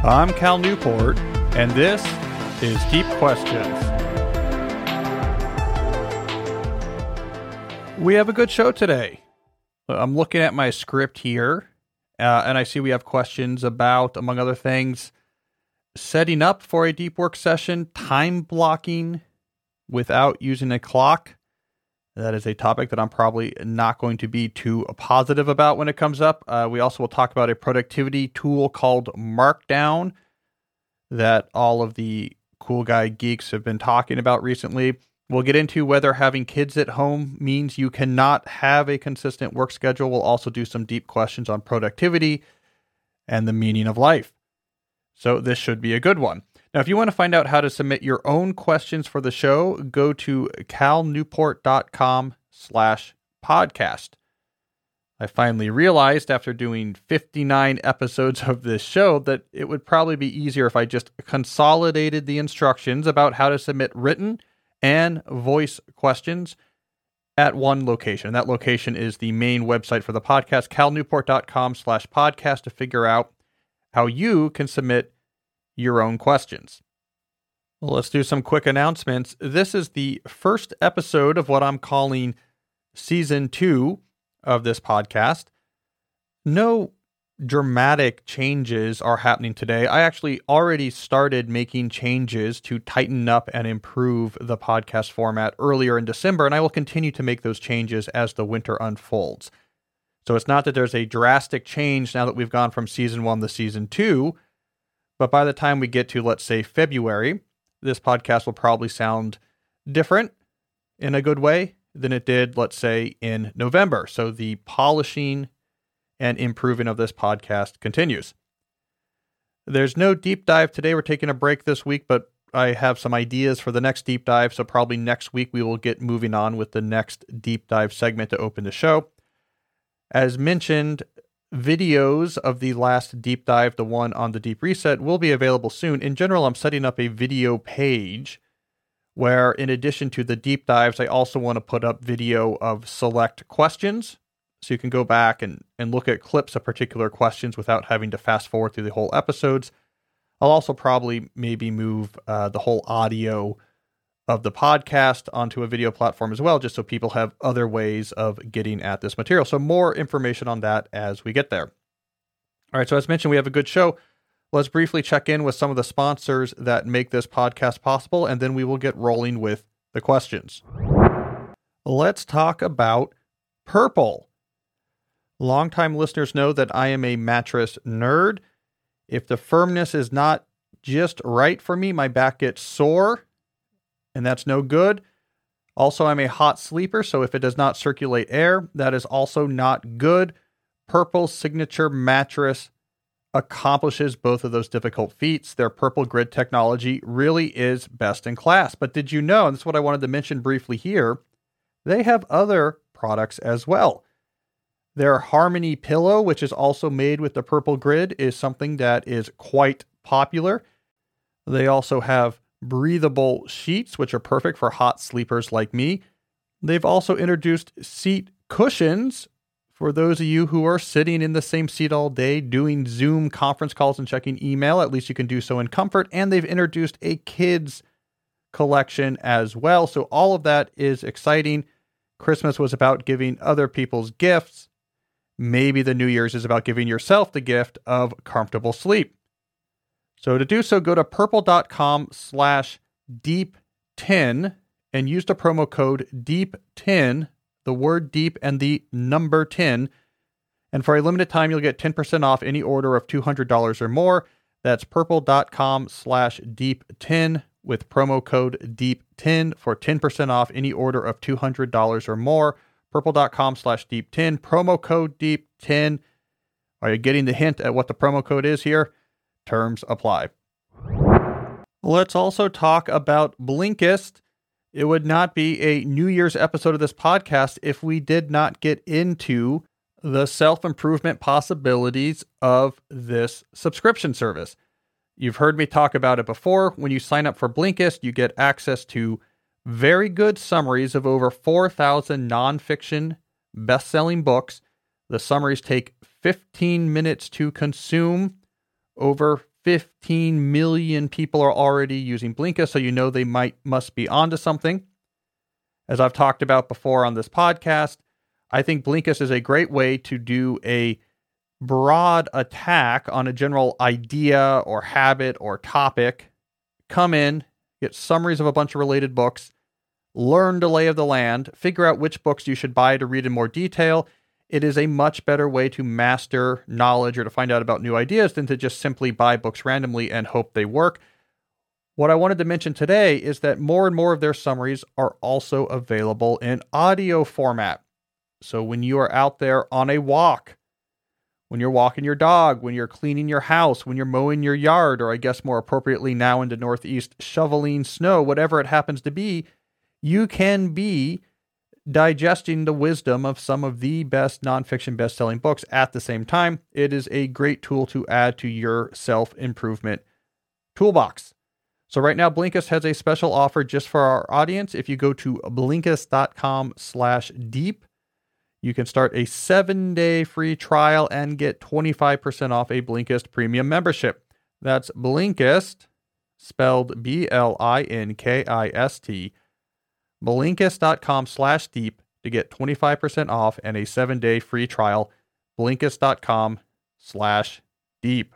I'm Cal Newport, and this is Deep Questions. We have a good show today. I'm looking at my script here, and I see we have questions about, among other things, setting up for a deep work session, time blocking without using a clock. That is a topic that I'm probably not going to be too positive about when it comes up. We also will talk about a productivity tool called Markdown that all of the cool guy geeks have been talking about recently. We'll get into whether having kids at home means you cannot have a consistent work schedule. We'll also do some deep questions on productivity and the meaning of life. So this should be a good one. Now, if you want to find out how to submit your own questions for the show, go to calnewport.com/podcast. I finally realized after doing 59 episodes of this show that it would probably be easier if I just consolidated the instructions about how to submit written and voice questions at one location. That location is the main website for the podcast, calnewport.com/podcast, to figure out how you can submit your own questions. Well, let's do some quick announcements. This is the first episode of what I'm calling Season 2 of this podcast. No dramatic changes are happening today. I actually already started making changes to tighten up and improve the podcast format earlier in December, and I will continue to make those changes as the winter unfolds. So it's not that there's a drastic change now that we've gone from Season 1 to Season 2, but by the time we get to, let's say, February, this podcast will probably sound different in a good way than it did, let's say, in November. So the polishing and improving of this podcast continues. There's no deep dive today. We're taking a break this week, but I have some ideas for the next deep dive. So probably next week we will get moving on with the next deep dive segment to open the show. As mentioned, videos of the last deep dive, the one on the deep reset, will be available soon. In general, I'm setting up a video page where, in addition to the deep dives, I also want to put up video of select questions. So you can go back and look at clips of particular questions without having to fast forward through the whole episodes. I'll also probably maybe move the whole audio of the podcast onto a video platform as well, just so people have other ways of getting at this material. So more information on that as we get there. All right, so as mentioned, we have a good show. Let's briefly check in with some of the sponsors that make this podcast possible, and then we will get rolling with the questions. Let's talk about Purple. Longtime listeners know that I am a mattress nerd. If the firmness is not just right for me, my back gets sore, and that's no good. Also, I'm a hot sleeper, so if it does not circulate air, that is also not good. Purple's signature mattress accomplishes both of those difficult feats. Their Purple Grid technology really is best in class. But did you know, and this is what I wanted to mention briefly here, they have other products as well. Their Harmony pillow, which is also made with the Purple Grid, is something that is quite popular. They also have breathable sheets, which are perfect for hot sleepers like me. They've also introduced seat cushions for those of you who are sitting in the same seat all day doing Zoom conference calls and checking email. At least you can do so in comfort. And they've introduced a kids collection as well. So all of that is exciting. Christmas was about giving other people's gifts. Maybe the New Year's is about giving yourself the gift of comfortable sleep. So to do so, go to purple.com/deep10 and use the promo code DEEP10, the word deep and the number 10. And for a limited time, you'll get 10% off any order of $200 or more. That's purple.com/deep10 with promo code DEEP10 for 10% off any order of $200 or more. Purple.com/deep10, promo code DEEP10. Are you getting the hint at what the promo code is here? Terms apply. Let's also talk about Blinkist. It would not be a New Year's episode of this podcast if we did not get into the self-improvement possibilities of this subscription service. You've heard me talk about it before. When you sign up for Blinkist, you get access to very good summaries of over 4,000 nonfiction best-selling books. The summaries take 15 minutes to consume, over 15 million people are already using Blinkist, so you know they must be onto something. As I've talked about before on this podcast, I think Blinkist is a great way to do a broad attack on a general idea or habit or topic. Come in, get summaries of a bunch of related books, learn the lay of the land, figure out which books you should buy to read in more detail. It is a much better way to master knowledge or to find out about new ideas than to just simply buy books randomly and hope they work. What I wanted to mention today is that more and more of their summaries are also available in audio format. So when you are out there on a walk, when you're walking your dog, when you're cleaning your house, when you're mowing your yard, or I guess more appropriately now in the Northeast, shoveling snow, whatever it happens to be, you can be digesting the wisdom of some of the best nonfiction best-selling books at the same time. It is a great tool to add to your self-improvement toolbox. So right now, Blinkist has a special offer just for our audience. If you go to Blinkist.com/deep, you can start a 7-day free trial and get 25% off a Blinkist premium membership. That's Blinkist, spelled Blinkist, Blinkist.com/deep to get 25% off and a 7-day free trial. Blinkist.com/deep.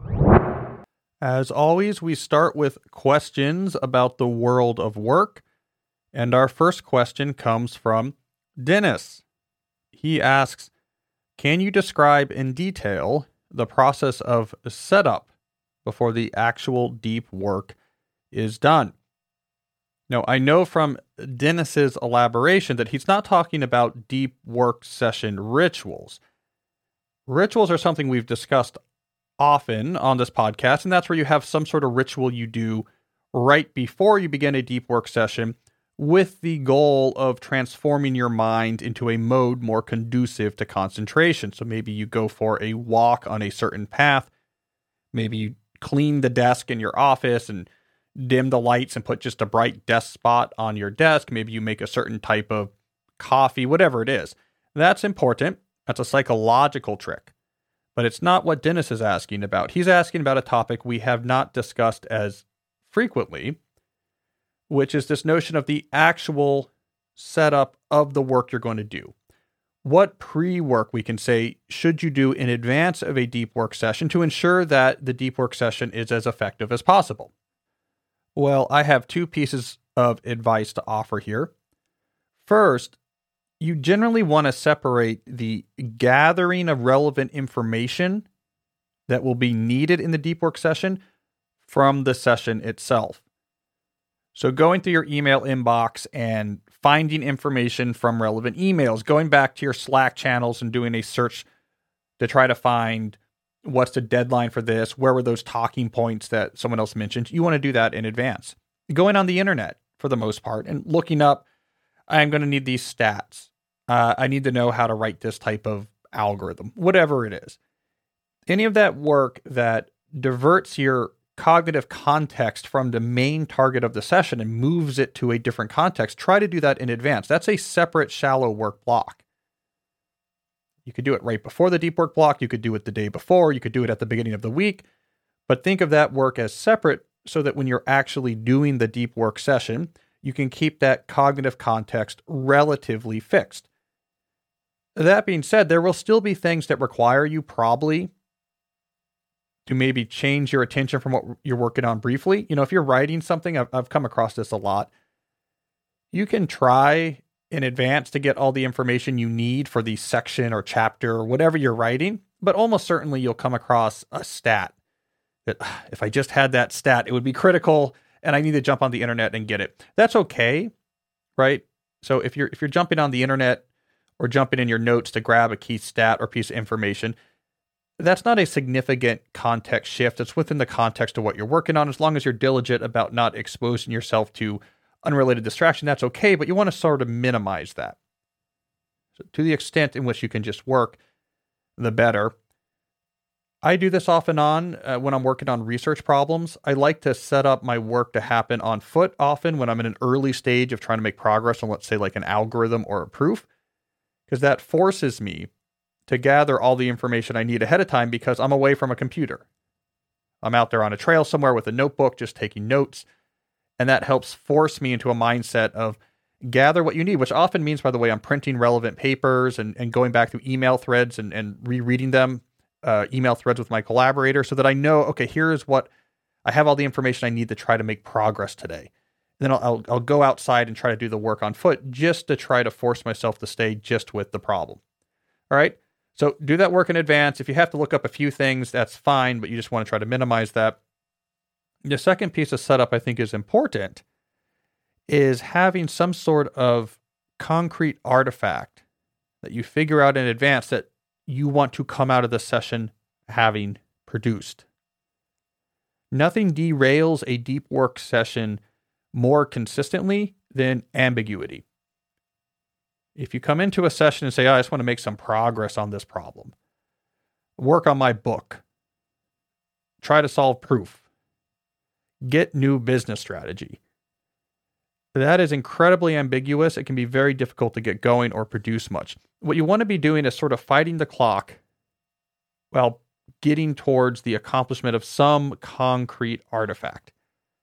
As always, we start with questions about the world of work. And our first question comes from Dennis. He asks, can you describe in detail the process of setup before the actual deep work is done? Now, I know from Dennis's elaboration that he's not talking about deep work session rituals. Rituals are something we've discussed often on this podcast, and that's where you have some sort of ritual you do right before you begin a deep work session with the goal of transforming your mind into a mode more conducive to concentration. So maybe you go for a walk on a certain path. Maybe you clean the desk in your office and dim the lights and put just a bright desk spot on your desk. Maybe you make a certain type of coffee, whatever it is. That's important. That's a psychological trick. But it's not what Dennis is asking about. He's asking about a topic we have not discussed as frequently, which is this notion of the actual setup of the work you're going to do. What pre-work, we can say, should you do in advance of a deep work session to ensure that the deep work session is as effective as possible? Well, I have two pieces of advice to offer here. First, you generally want to separate the gathering of relevant information that will be needed in the deep work session from the session itself. So going through your email inbox and finding information from relevant emails, going back to your Slack channels and doing a search to try to find what's the deadline for this, where were those talking points that someone else mentioned. You want to do that in advance. Going on the internet for the most part and looking up, I'm going to need these stats. I need to know how to write this type of algorithm, whatever it is. Any of that work that diverts your cognitive context from the main target of the session and moves it to a different context, try to do that in advance. That's a separate shallow work block. You could do it right before the deep work block. You could do it the day before. You could do it at the beginning of the week. But think of that work as separate so that when you're actually doing the deep work session, you can keep that cognitive context relatively fixed. That being said, there will still be things that require you probably to maybe change your attention from what you're working on briefly. You know, if you're writing something, I've come across this a lot. You can try in advance to get all the information you need for the section or chapter or whatever you're writing, but almost certainly you'll come across a stat that if I just had that stat, it would be critical and I need to jump on the internet and get it. That's okay, right? So if you're jumping on the internet or jumping in your notes to grab a key stat or piece of information, that's not a significant context shift. It's within the context of what you're working on. As long as you're diligent about not exposing yourself to unrelated distraction, that's okay, but you want to sort of minimize that. So to the extent in which you can just work, the better. I do this off and on when I'm working on research problems. I like to set up my work to happen on foot often when I'm in an early stage of trying to make progress on, let's say, like an algorithm or a proof, because that forces me to gather all the information I need ahead of time because I'm away from a computer. I'm out there on a trail somewhere with a notebook, just taking notes. And that helps force me into a mindset of gather what you need, which often means, by the way, I'm printing relevant papers and going back through email threads and rereading them, email threads with my collaborator, so that I know, okay, here is what I have, all the information I need to try to make progress today. And then I'll go outside and try to do the work on foot just to try to force myself to stay just with the problem. All right. So do that work in advance. If you have to look up a few things, that's fine, but you just want to try to minimize that. The second piece of setup I think is important is having some sort of concrete artifact that you figure out in advance that you want to come out of the session having produced. Nothing derails a deep work session more consistently than ambiguity. If you come into a session and say, I just want to make some progress on this problem, work on my book, try to solve proof, get new business strategy, that is incredibly ambiguous. It can be very difficult to get going or produce much. What you want to be doing is sort of fighting the clock while getting towards the accomplishment of some concrete artifact.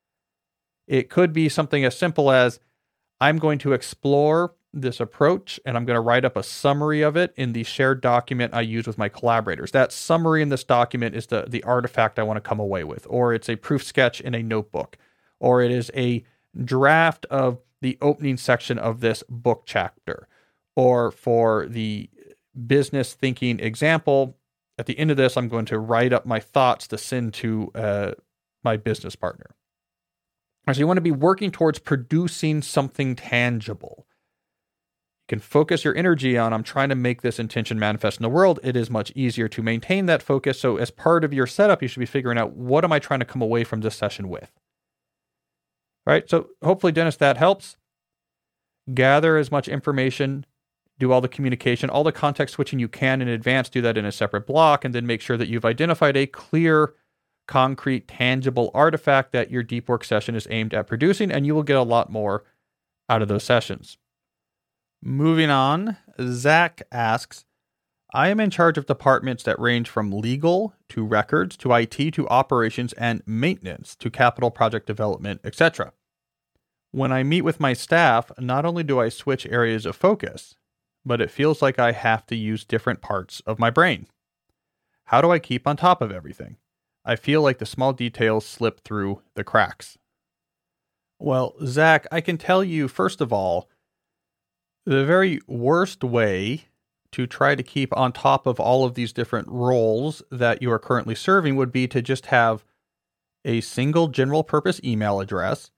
It could be something as simple as, I'm going to explore this approach and I'm going to write up a summary of it in the shared document I use with my collaborators. That summary in this document is the artifact I want to come away with, or it's a proof sketch in a notebook, or it is a draft of the opening section of this book chapter, or for the business thinking example, at the end of this, I'm going to write up my thoughts to send to my business partner. So you want to be working towards producing something tangible. You can focus your energy on, I'm trying to make this intention manifest in the world. It is much easier to maintain that focus. So as part of your setup, you should be figuring out, what am I trying to come away from this session with? All right. So hopefully, Dennis, that helps. Gather as much information, do all the communication, all the context switching you can in advance, do that in a separate block, and then make sure that you've identified a clear, concrete, tangible artifact that your deep work session is aimed at producing, and you will get a lot more out of those sessions. Moving on, Zach asks, I am in charge of departments that range from legal to records to IT to operations and maintenance to capital project development, etc. When I meet with my staff, not only do I switch areas of focus, but it feels like I have to use different parts of my brain. How do I keep on top of everything? I feel like the small details slip through the cracks. Well, Zach, I can tell you, first of all, the very worst way to try to keep on top of all of these different roles that you are currently serving would be to just have a single general purpose email address,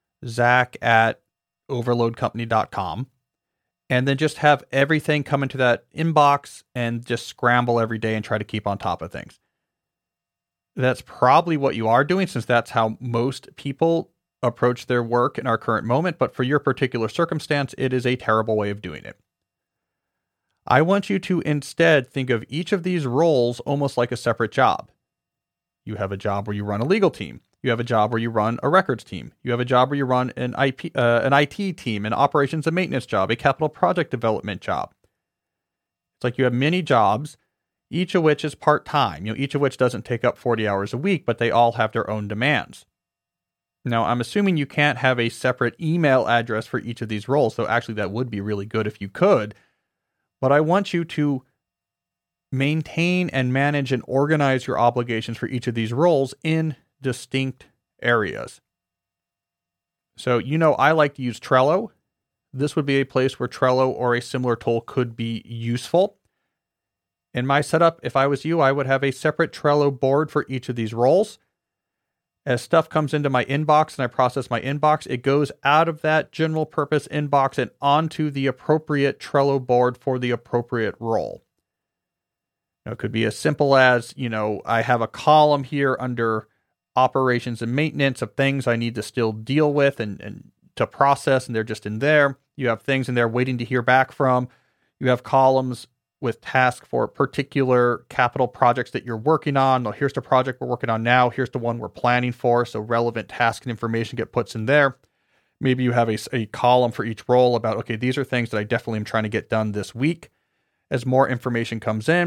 zach@overloadcompany.com, and then just have everything come into that inbox and just scramble every day and try to keep on top of things. That's probably what you are doing, since that's how most people approach their work in our current moment. But for your particular circumstance, it is a terrible way of doing it. I want you to instead think of each of these roles almost like a separate job. You have a job where you run a legal team. You have a job where you run a records team. You have a job where you run an IT team, an operations and maintenance job, a capital project development job. It's like you have many jobs, each of which is part-time, each of which doesn't take up 40 hours a week, but they all have their own demands. Now, I'm assuming you can't have a separate email address for each of these roles, so actually that would be really good if you could. But I want you to maintain and manage and organize your obligations for each of these roles in distinct areas. So, I like to use Trello. This would be a place where Trello or a similar tool could be useful. In my setup, if I was you, I would have a separate Trello board for each of these roles. As stuff comes into my inbox and I process my inbox, it goes out of that general purpose inbox and onto the appropriate Trello board for the appropriate role. It could be as simple as, I have a column here under operations and maintenance of things I need to still deal with and to process, and they're just in there. You have things in there waiting to hear back from. You have columns with tasks for particular capital projects that you're working on. Well, here's the project we're working on now. Here's the one we're planning for. So relevant tasks and information get put in there. Maybe you have a column for each role about, okay, these are things that I definitely am trying to get done this week. As more information comes in,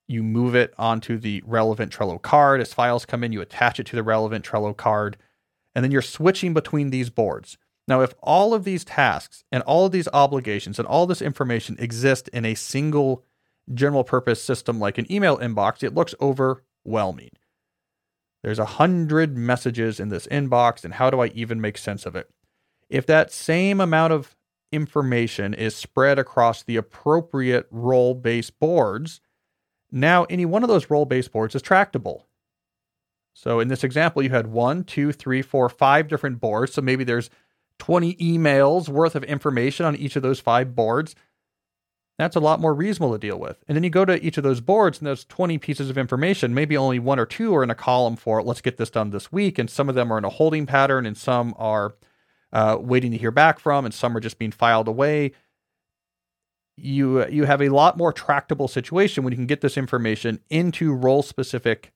You move it onto the relevant Trello card. As files come in, you attach it to the relevant Trello card, and then you're switching between these boards. Now, if all of these tasks and all of these obligations and all this information exist in a single general purpose system like an email inbox, it looks overwhelming. There's 100 messages in this inbox, and how do I even make sense of it? If that same amount of information is spread across the appropriate role-based boards, now any one of those role-based boards is tractable. So in this example, you had 1, 2, 3, 4, 5 different boards. So maybe there's 20 emails worth of information on each of those 5 boards. That's a lot more reasonable to deal with. And then you go to each of those boards and those 20 pieces of information, maybe only 1 or 2 are in a column for, let's get this done this week. And some of them are in a holding pattern, and some are waiting to hear back from, and some are just being filed away. You have a lot more tractable situation when you can get this information into role-specific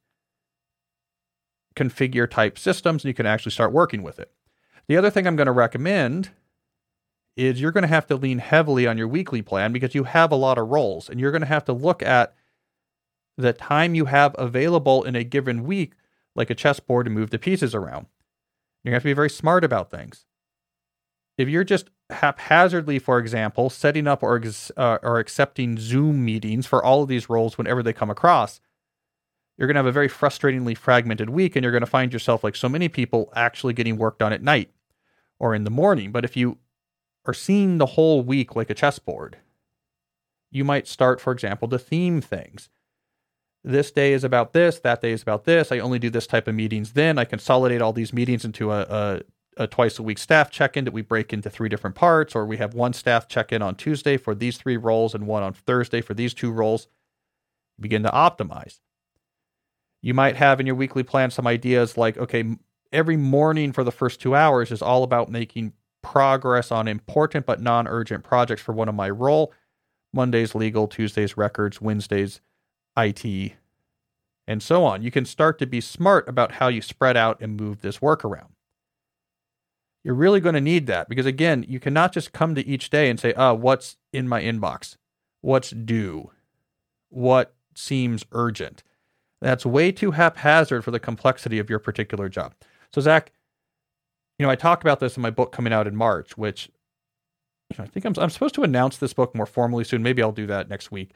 configure type systems, and you can actually start working with it. The other thing I'm going to recommend is you're going to have to lean heavily on your weekly plan because you have a lot of roles, and you're going to have to look at the time you have available in a given week like a chessboard to move the pieces around. You're going to have to be very smart about things. If you're just haphazardly, for example, setting up or accepting Zoom meetings for all of these roles whenever they come across, you're going to have a very frustratingly fragmented week, and you're going to find yourself, like so many people, actually getting work done at night or in the morning. But if you are seeing the whole week like a chessboard, you might start, for example, to theme things. This day is about this, that day is about this. I only do this type of meetings then. I consolidate all these meetings into a twice a week staff check-in that we break into 3 different parts, or we have one staff check-in on Tuesday for these 3 roles and one on Thursday for these 2 roles. Begin to optimize. You might have in your weekly plan some ideas like, okay, every morning for the first 2 hours is all about making progress on important but non-urgent projects for one of my role. Mondays legal, Tuesdays records, Wednesdays IT, and so on. You can start to be smart about how you spread out and move this work around. You're really going to need that because, again, you cannot just come to each day and say, what's in my inbox? What's due? What seems urgent? That's way too haphazard for the complexity of your particular job. So, Zach, I talk about this in my book coming out in March, which I think I'm supposed to announce this book more formally soon. Maybe I'll do that next week.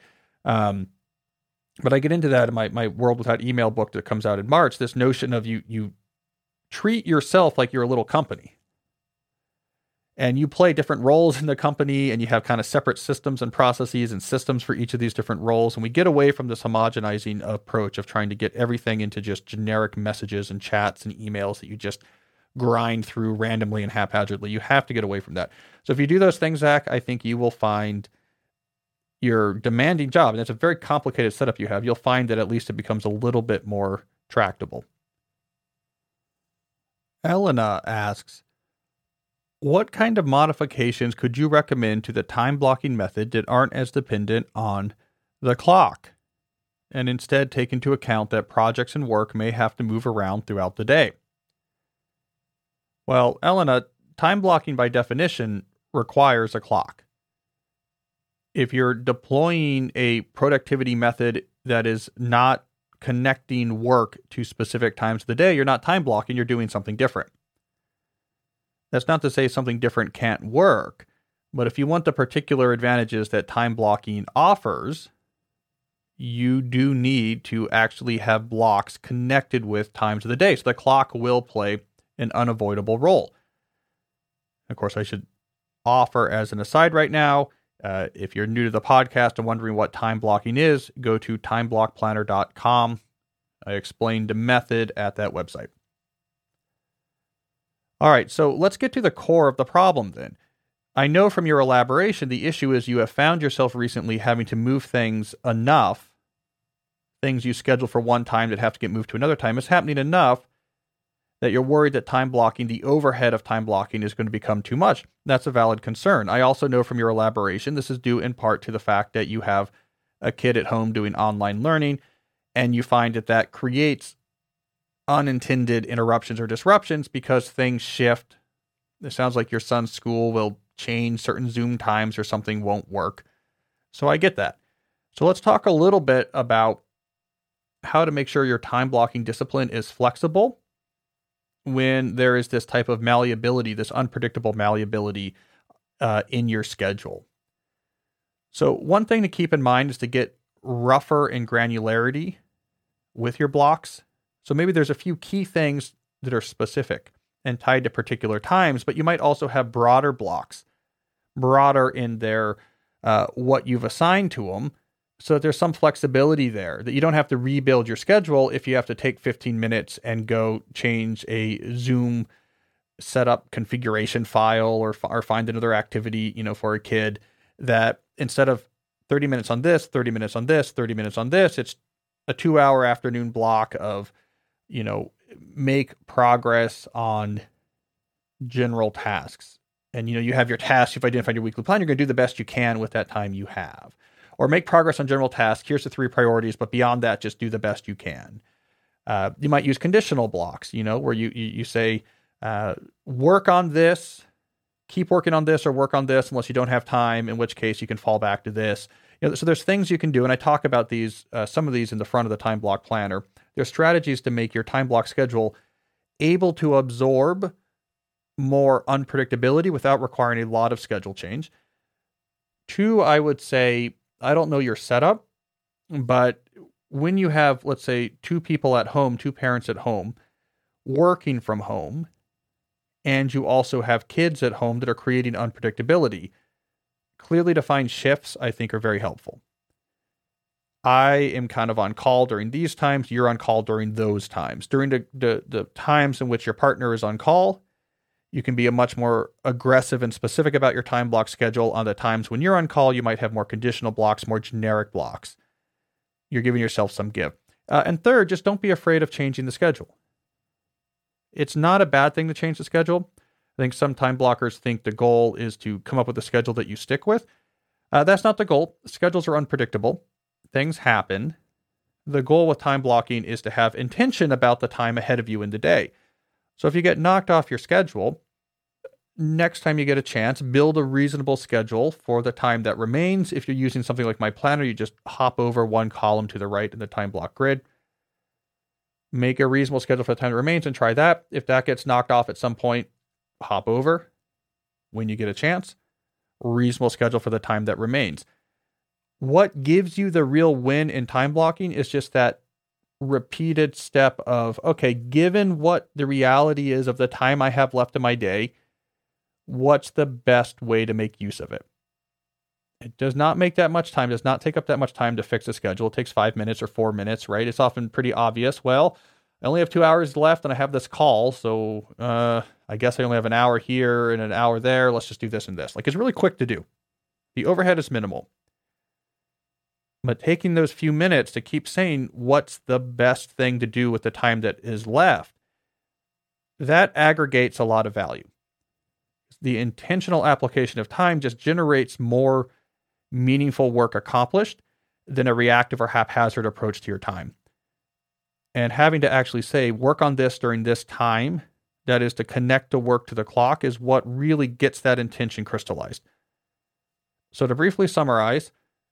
But I get into that in my World Without Email book that comes out in March, this notion of you treat yourself like you're a little company. And you play different roles in the company, and you have kind of separate systems and processes and systems for each of these different roles. And we get away from this homogenizing approach of trying to get everything into just generic messages and chats and emails that you just grind through randomly and haphazardly. You have to get away from that. So if you do those things, Zach, I think you will find your demanding job, and it's a very complicated setup you have, you'll find that at least it becomes a little bit more tractable. Elena asks, what kind of modifications could you recommend to the time blocking method that aren't as dependent on the clock, and instead take into account that projects and work may have to move around throughout the day? Well, Elena, time blocking by definition requires a clock. If you're deploying a productivity method that is not connecting work to specific times of the day, you're not time blocking, you're doing something different. That's not to say something different can't work, but if you want the particular advantages that time blocking offers, you do need to actually have blocks connected with times of the day. So the clock will play an unavoidable role. Of course, I should offer as an aside right now, if you're new to the podcast and wondering what time blocking is, go to timeblockplanner.com. I explained the method at that website. All right, so let's get to the core of the problem then. I know from your elaboration, the issue is you have found yourself recently having to move things enough, things you schedule for one time that have to get moved to another time, is happening enough that you're worried that time blocking, the overhead of time blocking, is going to become too much. That's a valid concern. I also know from your elaboration, this is due in part to the fact that you have a kid at home doing online learning, and you find that creates unintended interruptions or disruptions because things shift. It sounds like your son's school will change certain Zoom times or something won't work. So I get that. So let's talk a little bit about how to make sure your time blocking discipline is flexible when there is this type of malleability, this unpredictable malleability in your schedule. So one thing to keep in mind is to get rougher in granularity with your blocks. So maybe there's a few key things that are specific and tied to particular times, but you might also have broader blocks, broader in their what you've assigned to them, so that there's some flexibility there, that you don't have to rebuild your schedule if you have to take 15 minutes and go change a Zoom setup configuration file or find another activity, for a kid, that instead of 30 minutes on this, 30 minutes on this, 30 minutes on this, it's a 2-hour afternoon block of, make progress on general tasks. And, you have your tasks, you've identified your weekly plan, you're going to do the best you can with that time you have. Or make progress on general tasks. Here's the 3 priorities, but beyond that, just do the best you can. You might use conditional blocks, where you say, work on this, keep working on this, or work on this unless you don't have time, in which case you can fall back to this. So there's things you can do, and I talk about these, some of these in the front of the time block planner. There's strategies to make your time block schedule able to absorb more unpredictability without requiring a lot of schedule change. 2, I would say, I don't know your setup, but when you have, let's say, 2 people at home, 2 parents at home, working from home, and you also have kids at home that are creating unpredictability, clearly defined shifts, I think, are very helpful. I am kind of on call during these times. You're on call during those times. During the times in which your partner is on call, you can be a much more aggressive and specific about your time block schedule. On the times when you're on call, you might have more conditional blocks, more generic blocks. You're giving yourself some give. And 3rd, just don't be afraid of changing the schedule. It's not a bad thing to change the schedule. I think some time blockers think the goal is to come up with a schedule that you stick with. That's not the goal. Schedules are unpredictable. Things happen. The goal with time blocking is to have intention about the time ahead of you in the day. So if you get knocked off your schedule, next time you get a chance, build a reasonable schedule for the time that remains. If you're using something like my planner, you just hop over 1 column to the right in the time block grid. Make a reasonable schedule for the time that remains and try that. If that gets knocked off at some point, hop over when you get a chance. Reasonable schedule for the time that remains. What gives you the real win in time blocking is just that repeated step of, okay, given what the reality is of the time I have left in my day, what's the best way to make use of it? It does not make that much time, does not take up that much time to fix a schedule. It takes 5 minutes or 4 minutes, right? It's often pretty obvious. Well, I only have 2 hours left and I have this call, so I guess I only have an hour here and an hour there. Let's just do this and this. Like, it's really quick to do. The overhead is minimal. But taking those few minutes to keep saying what's the best thing to do with the time that is left, that aggregates a lot of value. The intentional application of time just generates more meaningful work accomplished than a reactive or haphazard approach to your time. And having to actually say, work on this during this time, that is to connect the work to the clock, is what really gets that intention crystallized. So to briefly summarize,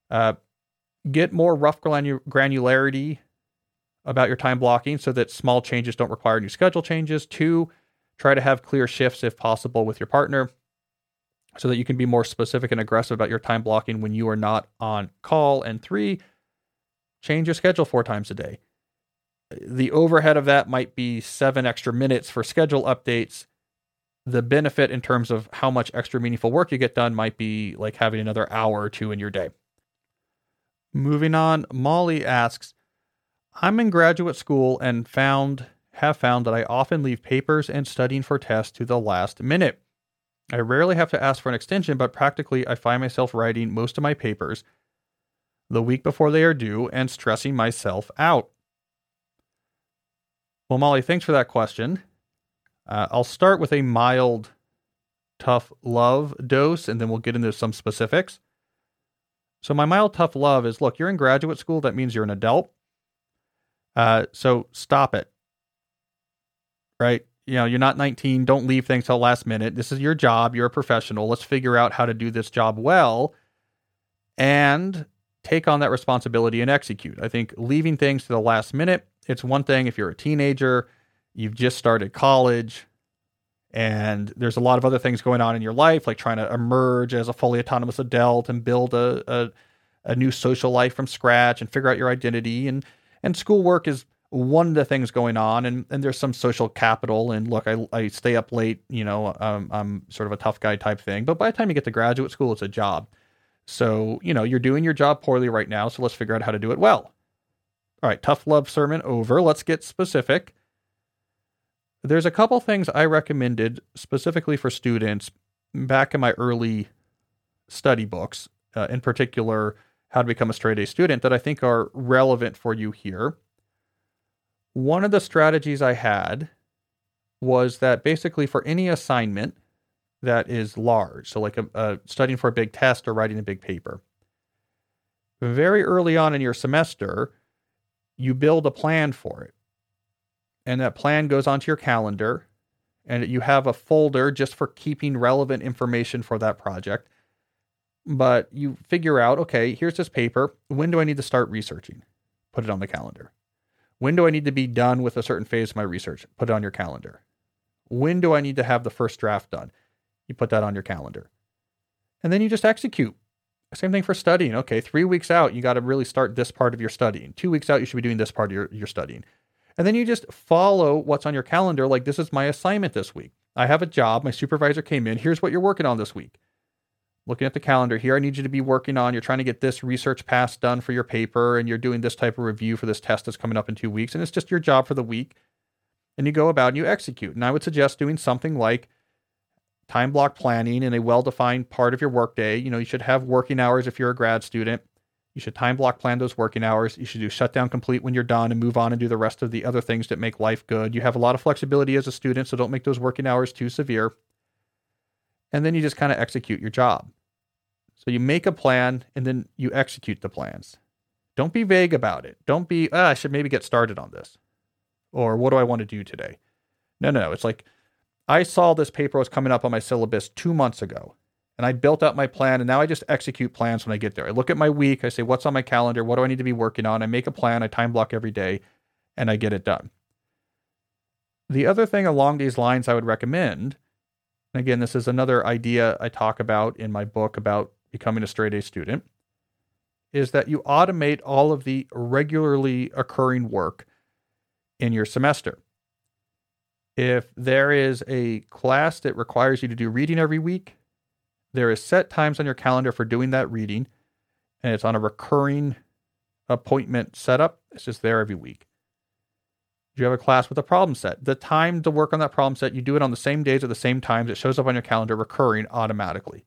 get more rough granularity about your time blocking so that small changes don't require new schedule changes. 2, try to have clear shifts if possible with your partner so that you can be more specific and aggressive about your time blocking when you are not on call. And 3, change your schedule 4 times a day. The overhead of that might be 7 extra minutes for schedule updates. The benefit in terms of how much extra meaningful work you get done might be like having another hour or 2 in your day. Moving on, Molly asks, I'm in graduate school and have found that I often leave papers and studying for tests to the last minute. I rarely have to ask for an extension, but practically I find myself writing most of my papers the week before they are due and stressing myself out. Well, Molly, thanks for that question. I'll start with a mild, tough love dose, and then we'll get into some specifics. So my mild, tough love is, look, you're in graduate school. That means you're an adult. So stop it. Right? You're not 19. Don't leave things till last minute. This is your job. You're a professional. Let's figure out how to do this job well. And take on that responsibility and execute. I think leaving things to the last minute, it's one thing if you're a teenager, you've just started college, and there's a lot of other things going on in your life, like trying to emerge as a fully autonomous adult and build a new social life from scratch and figure out your identity. And schoolwork is one of the things going on. And there's some social capital. And look, I stay up late, I'm sort of a tough guy type thing. But by the time you get to graduate school, it's a job. So, you're doing your job poorly right now. So let's figure out how to do it well. All right, tough love sermon over. Let's get specific. There's a couple things I recommended specifically for students back in my early study books, in particular, How to Become a Straight A Student, that I think are relevant for you here. One of the strategies I had was that basically for any assignment that is large, so like studying for a big test or writing a big paper, very early on in your semester, you build a plan for it. And that plan goes onto your calendar, and you have a folder just for keeping relevant information for that project. But you figure out, okay, here's this paper. When do I need to start researching? Put it on the calendar. When do I need to be done with a certain phase of my research? Put it on your calendar. When do I need to have the first draft done? You put that on your calendar. And then you just execute. Same thing for studying. Okay, 3 weeks out, you got to really start this part of your studying. 2 weeks out, you should be doing this part of your studying. And then you just follow what's on your calendar. Like, this is my assignment this week. I have a job. My supervisor came in. Here's what you're working on this week. Looking at the calendar here, I need you to be working on, you're trying to get this research pass done for your paper, and you're doing this type of review for this test that's coming up in 2 weeks. And it's just your job for the week. And you go about and you execute. And I would suggest doing something like time block planning in a well-defined part of your workday. You should have working hours if you're a grad student. You should time block plan those working hours. You should do shutdown complete when you're done and move on and do the rest of the other things that make life good. You have a lot of flexibility as a student, so don't make those working hours too severe. And then you just kind of execute your job. So you make a plan and then you execute the plans. Don't be vague about it. Don't be, I should maybe get started on this. Or what do I want to do today? No. It's like, I saw this paper was coming up on my syllabus 2 months ago. And I built out my plan, and now I just execute plans when I get there. I look at my week, I say, what's on my calendar? What do I need to be working on? I make a plan, I time block every day, and I get it done. The other thing along these lines I would recommend, and again, this is another idea I talk about in my book about becoming a straight A student, is that you automate all of the regularly occurring work in your semester. If there is a class that requires you to do reading every week, there is set times on your calendar for doing that reading, and it's on a recurring appointment setup. It's just there every week. You have a class with a problem set. The time to work on that problem set, you do it on the same days at the same times. It shows up on your calendar recurring automatically.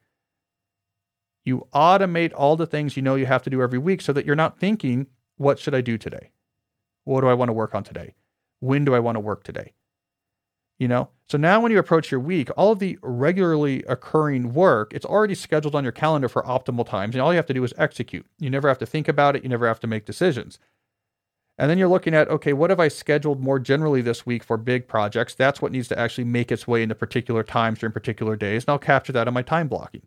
You automate all the things you have to do every week so that you're not thinking, what should I do today? What do I want to work on today? When do I want to work today? So now when you approach your week, all of the regularly occurring work, it's already scheduled on your calendar for optimal times. And all you have to do is execute. You never have to think about it. You never have to make decisions. And then you're looking at, okay, what have I scheduled more generally this week for big projects? That's what needs to actually make its way into particular times during particular days. And I'll capture that on my time blocking.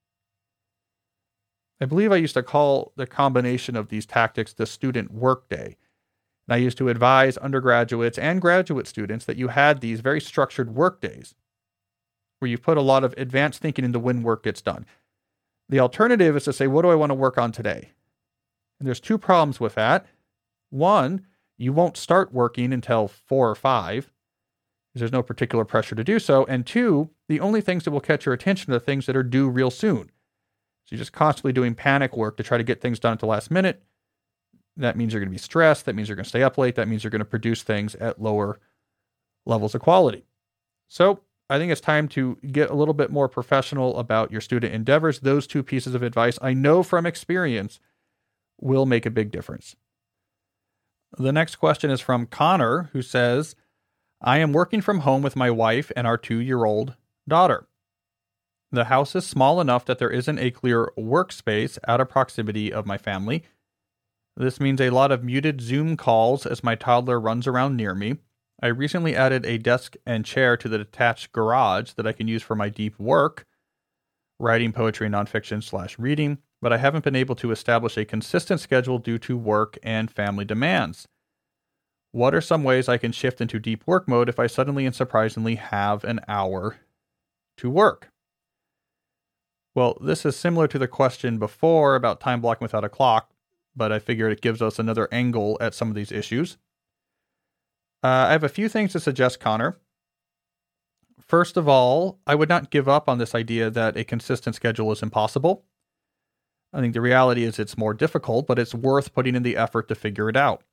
I believe I used to call the combination of these tactics the student workday. And I used to advise undergraduates and graduate students that you had these very structured work days where you put a lot of advanced thinking into when work gets done. The alternative is to say, what do I want to work on today? And there's two problems with that. One, you won't start working until 4 or 5 because there's no particular pressure to do so. And two, the only things that will catch your attention are the things that are due real soon. So you're just constantly doing panic work to try to get things done at the last minute. That means you're going to be stressed. That means you're going to stay up late. That means you're going to produce things at lower levels of quality. So I think it's time to get a little bit more professional about your student endeavors. Those two pieces of advice, I know from experience, will make a big difference. The next question is from Connor, who says, I am working from home with my wife and our 2-year-old daughter. The house is small enough that there isn't a clear workspace out of proximity of my family. This means a lot of muted Zoom calls as my toddler runs around near me. I recently added a desk and chair to the detached garage that I can use for my deep work, writing, poetry, nonfiction /reading. but I haven't been able to establish a consistent schedule due to work and family demands. What are some ways I can shift into deep work mode if I suddenly and surprisingly have an hour to work? Well, this is similar to the question before about time blocking without a clock, but I figured it gives us another angle at some of these issues. I have a few things to suggest, Connor. First of all, I would not give up on this idea that a consistent schedule is impossible. I think the reality is it's more difficult, but it's worth putting in the effort to figure it out.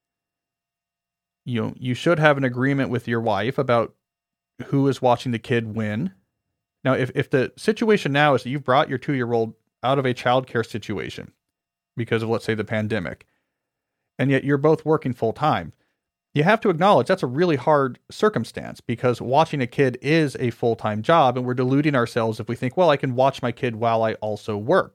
You should have an agreement with your wife about who is watching the kid when. Now, if the situation now is that you've brought your 2-year-old out of a childcare situation because of, let's say, the pandemic, and yet you're both working full time, you have to acknowledge that's a really hard circumstance because watching a kid is a full-time job, and we're deluding ourselves if we think, well, I can watch my kid while I also work.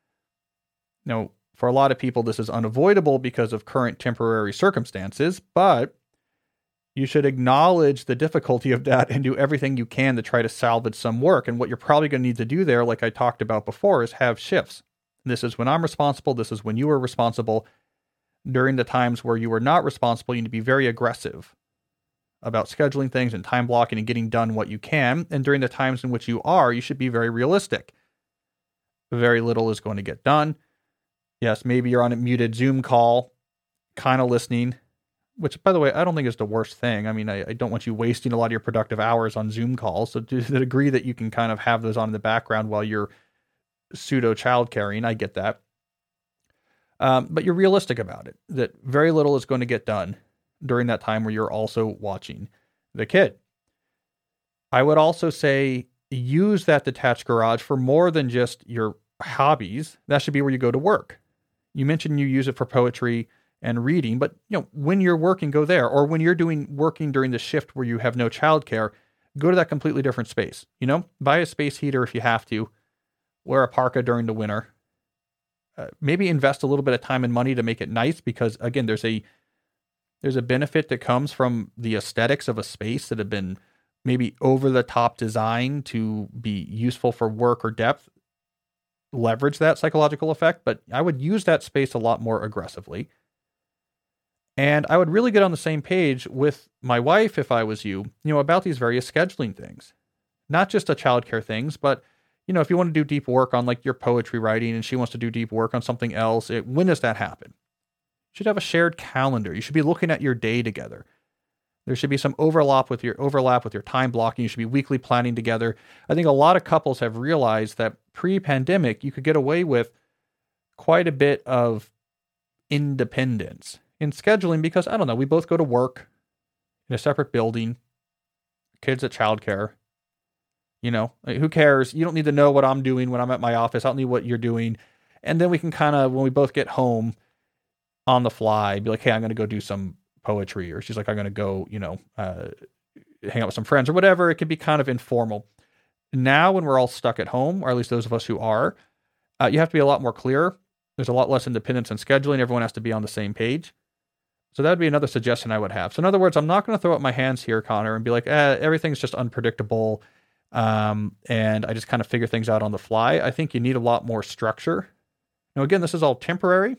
Now, for a lot of people, this is unavoidable because of current temporary circumstances, but you should acknowledge the difficulty of that and do everything you can to try to salvage some work. And what you're probably going to need to do there, like I talked about before, is have shifts. This is when I'm responsible. This is when you are responsible. During the times where you are not responsible, you need to be very aggressive about scheduling things and time blocking and getting done what you can. And during the times in which you are, you should be very realistic. Very little is going to get done. Yes, maybe you're on a muted Zoom call, kind of listening, which, by the way, I don't think is the worst thing. I mean, I don't want you wasting a lot of your productive hours on Zoom calls. So to the degree that you can kind of have those on in the background while you're pseudo child caring, I get that. But you're realistic about it, that very little is going to get done during that time where you're also watching the kid. I would also say use that detached garage for more than just your hobbies. That should be where you go to work. You mentioned you use it for poetry and reading, but when you're working, go there. Or when you're working during the shift where you have no childcare, go to that completely different space. Buy a space heater if you have to. Wear a parka during the winter. Maybe invest a little bit of time and money to make it nice, because again, there's a benefit that comes from the aesthetics of a space that have been maybe over the top designed to be useful for work or depth. Leverage that psychological effect, but I would use that space a lot more aggressively. And I would really get on the same page with my wife, if I was you, about these various scheduling things, not just the childcare things, but if you want to do deep work on like your poetry writing and she wants to do deep work on something else, when does that happen? You should have a shared calendar. You should be looking at your day together. There should be some overlap with your time blocking. You should be weekly planning together. I think a lot of couples have realized that pre-pandemic, you could get away with quite a bit of independence in scheduling because, I don't know, we both go to work in a separate building, kids at childcare. Who cares? You don't need to know what I'm doing when I'm at my office. I don't need what you're doing. And then we can kind of, when we both get home on the fly, be like, hey, I'm going to go do some poetry. Or she's like, I'm going to go, hang out with some friends or whatever. It can be kind of informal. Now, when we're all stuck at home, or at least those of us who are, you have to be a lot more clear. There's a lot less independence in scheduling. Everyone has to be on the same page. So that would be another suggestion I would have. So in other words, I'm not going to throw up my hands here, Connor, and be like, everything's just unpredictable. And I just kind of figure things out on the fly. I think you need a lot more structure. Now, again, this is all temporary,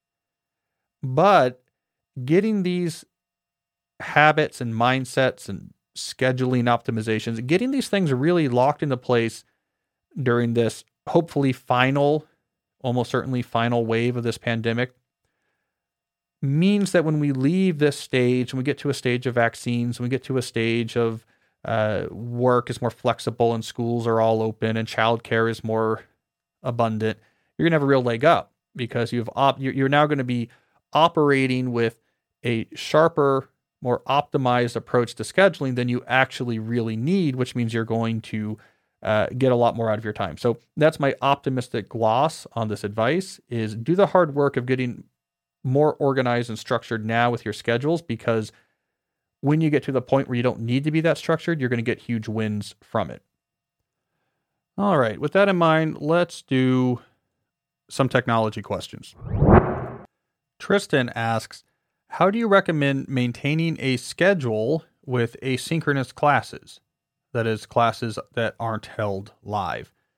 but getting these habits and mindsets and scheduling optimizations, getting these things really locked into place during this hopefully almost certainly final wave of this pandemic means that when we leave this stage and we get to a stage of vaccines, when we get to a stage of work is more flexible and schools are all open and childcare is more abundant, you're gonna have a real leg up because you're now going to be operating with a sharper, more optimized approach to scheduling than you actually really need, which means you're going to get a lot more out of your time. So that's my optimistic gloss on this advice: is do the hard work of getting more organized and structured now with your schedules, because when you get to the point where you don't need to be that structured, you're going to get huge wins from it. All right, with that in mind, let's do some technology questions. Tristan asks, how do you recommend maintaining a schedule with asynchronous classes? That is, classes that aren't held live.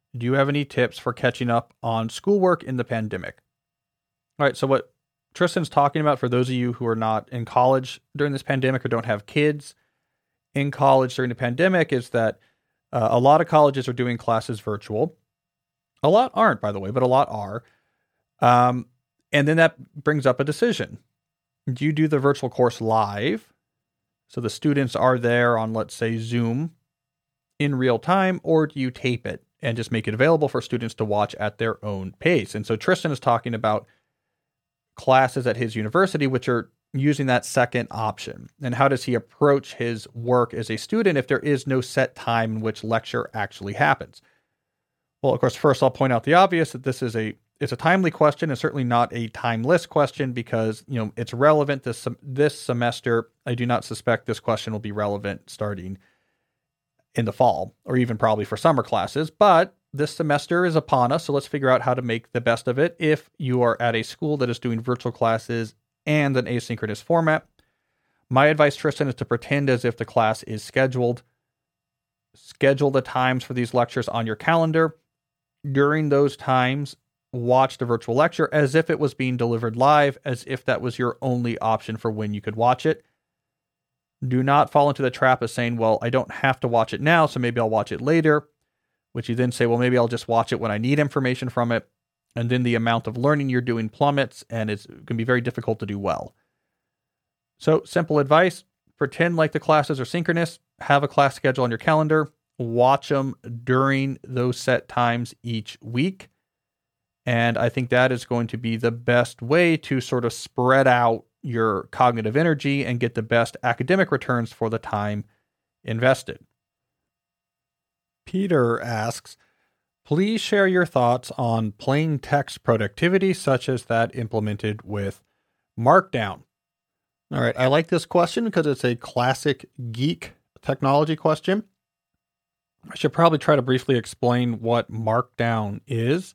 Do you have any tips for catching up on schoolwork in the pandemic? All right, so what Tristan's talking about, for those of you who are not in college during this pandemic or don't have kids in college during the pandemic, is that a lot of colleges are doing classes virtual. A lot aren't, by the way, but a lot are. And then that brings up a decision. Do you do the virtual course live, so the students are there on, let's say, Zoom in real time, or do you tape it and just make it available for students to watch at their own pace? And so Tristan is talking about classes at his university, which are using that second option. And how does he approach his work as a student if there is no set time in which lecture actually happens? Well, of course, first I'll point out the obvious, that this is it's a timely question and certainly not a timeless question, because, it's relevant this semester. I do not suspect this question will be relevant starting in the fall, or even probably for summer classes, but this semester is upon us, so let's figure out how to make the best of it if you are at a school that is doing virtual classes and an asynchronous format. My advice, Tristan, is to pretend as if the class is scheduled. Schedule the times for these lectures on your calendar. During those times, watch the virtual lecture as if it was being delivered live, as if that was your only option for when you could watch it. Do not fall into the trap of saying, well, I don't have to watch it now, so maybe I'll watch it later, which you then say, well, maybe I'll just watch it when I need information from it. And then the amount of learning you're doing plummets, and it's going to be very difficult to do well. So simple advice, pretend like the classes are synchronous, have a class schedule on your calendar, watch them during those set times each week. And I think that is going to be the best way to sort of spread out your cognitive energy and get the best academic returns for the time invested. Peter asks, please share your thoughts on plain text productivity, such as that implemented with Markdown. All right, I like this question because it's a classic geek technology question. I should probably try to briefly explain what Markdown is.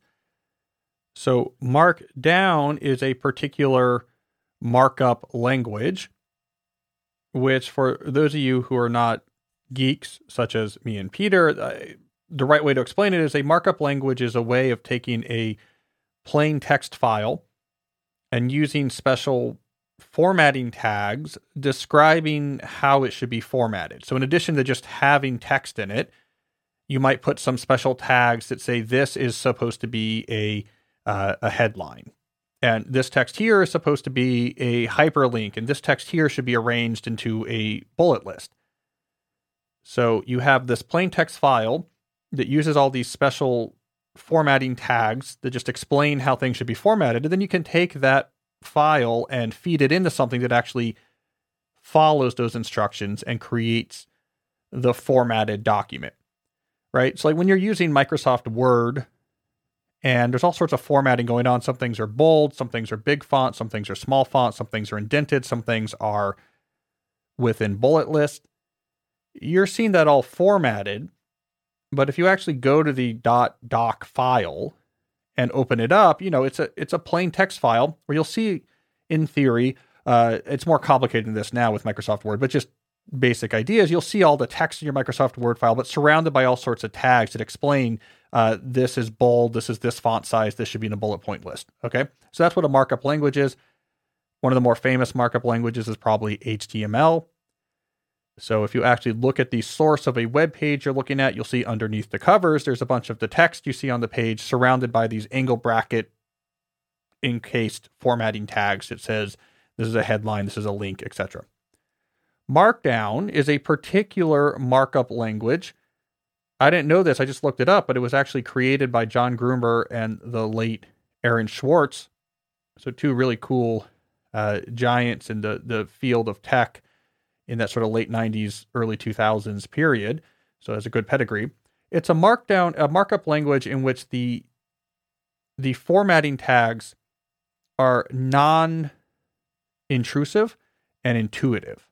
So Markdown is a particular markup language, which, for those of you who are not geeks, such as me and Peter, the right way to explain it is a markup language is a way of taking a plain text file and using special formatting tags describing how it should be formatted. So in addition to just having text in it, you might put some special tags that say this is supposed to be a headline, and this text here is supposed to be a hyperlink, and this text here should be arranged into a bullet list. So you have this plain text file that uses all these special formatting tags that just explain how things should be formatted, and then you can take that file and feed it into something that actually follows those instructions and creates the formatted document, right? So like when you're using Microsoft Word, and there's all sorts of formatting going on. Some things are bold, some things are big font, some things are small font, some things are indented, some things are within bullet list. You're seeing that all formatted, but if you actually go to the .doc file and open it up, it's a plain text file where you'll see, in theory, it's more complicated than this now with Microsoft Word, but just basic ideas. You'll see all the text in your Microsoft Word file, but surrounded by all sorts of tags that explain this is bold, this is this font size, this should be in a bullet point list. Okay, so that's what a markup language is. One of the more famous markup languages is probably HTML. So if you actually look at the source of a web page you're looking at, you'll see underneath the covers, there's a bunch of the text you see on the page surrounded by these angle bracket encased formatting tags that says this is a headline, this is a link, etc. Markdown is a particular markup language. I didn't know this, I just looked it up, but it was actually created by John Gruber and the late Aaron Swartz. So two really cool giants in the field of tech in that sort of late 90s, early 2000s period. So it has a good pedigree. It's a markup language in which the formatting tags are non-intrusive and intuitive.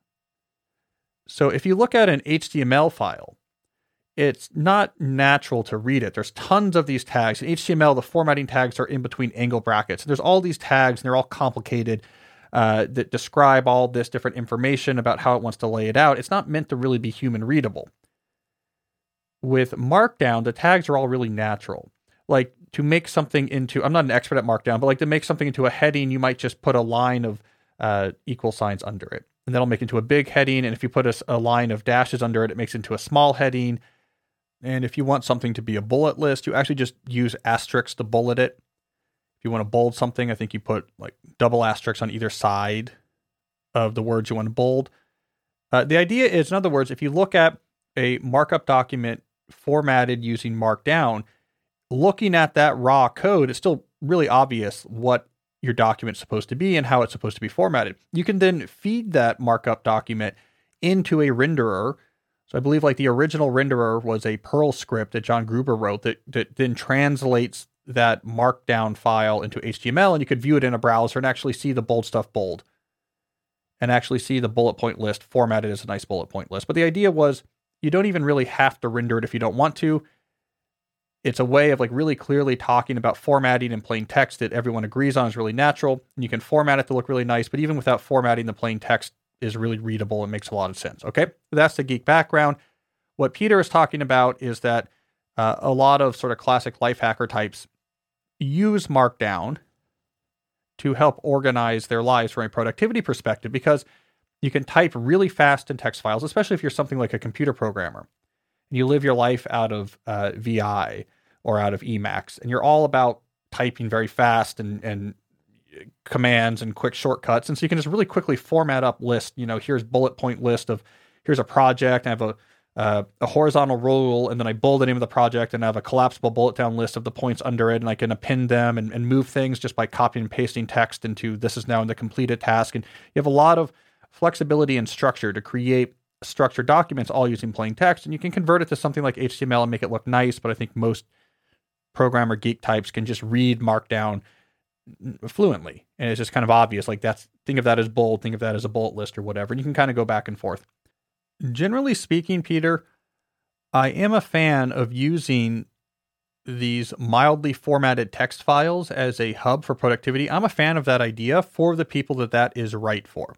So if you look at an HTML file, it's not natural to read it. There's tons of these tags. In HTML, the formatting tags are in between angle brackets. There's all these tags, and they're all complicated, that describe all this different information about how it wants to lay it out. It's not meant to really be human readable. With Markdown, the tags are all really natural. Like to make something into, I'm not an expert at Markdown, but like to make something into a heading, you might just put a line of equal signs under it. And that'll make it into a big heading. And if you put a line of dashes under it, it makes it into a small heading. And if you want something to be a bullet list, you actually just use asterisks to bullet it. If you want to bold something, I think you put like double asterisks on either side of the words you want to bold. The idea is, in other words, if you look at a markup document formatted using Markdown, looking at that raw code, it's still really obvious what your document's supposed to be and how it's supposed to be formatted. You can then feed that markup document into a renderer. So I believe like the original renderer was a Perl script that John Gruber wrote that then translates that Markdown file into HTML, and you could view it in a browser and actually see the bold stuff bold and actually see the bullet point list formatted as a nice bullet point list. But the idea was you don't even really have to render it if you don't want to. It's a way of like really clearly talking about formatting in plain text that everyone agrees on is really natural. And you can format it to look really nice, but even without formatting, the plain text is really readable and makes a lot of sense. Okay, that's the geek background. What Peter is talking about is that a lot of sort of classic life hacker types use Markdown to help organize their lives from a productivity perspective, because you can type really fast in text files, especially if you're something like a computer programmer and you live your life out of VI or out of Emacs, and you're all about typing very fast and commands and quick shortcuts. And so you can just really quickly format up list. Here's bullet point list of, here's a project. I have a horizontal rule, and then I bold the name of the project, and I have a collapsible bullet down list of the points under it, and I can append them and move things just by copying and pasting text into this is now in the completed task. And you have a lot of flexibility and structure to create structured documents all using plain text, and you can convert it to something like HTML and make it look nice. But I think most programmer geek types can just read Markdown fluently, and it's just kind of obvious. Like think of that as bold, think of that as a bullet list or whatever, and you can kind of go back and forth. Generally speaking, Peter, I am a fan of using these mildly formatted text files as a hub for productivity. I'm a fan of that idea for the people that is right for.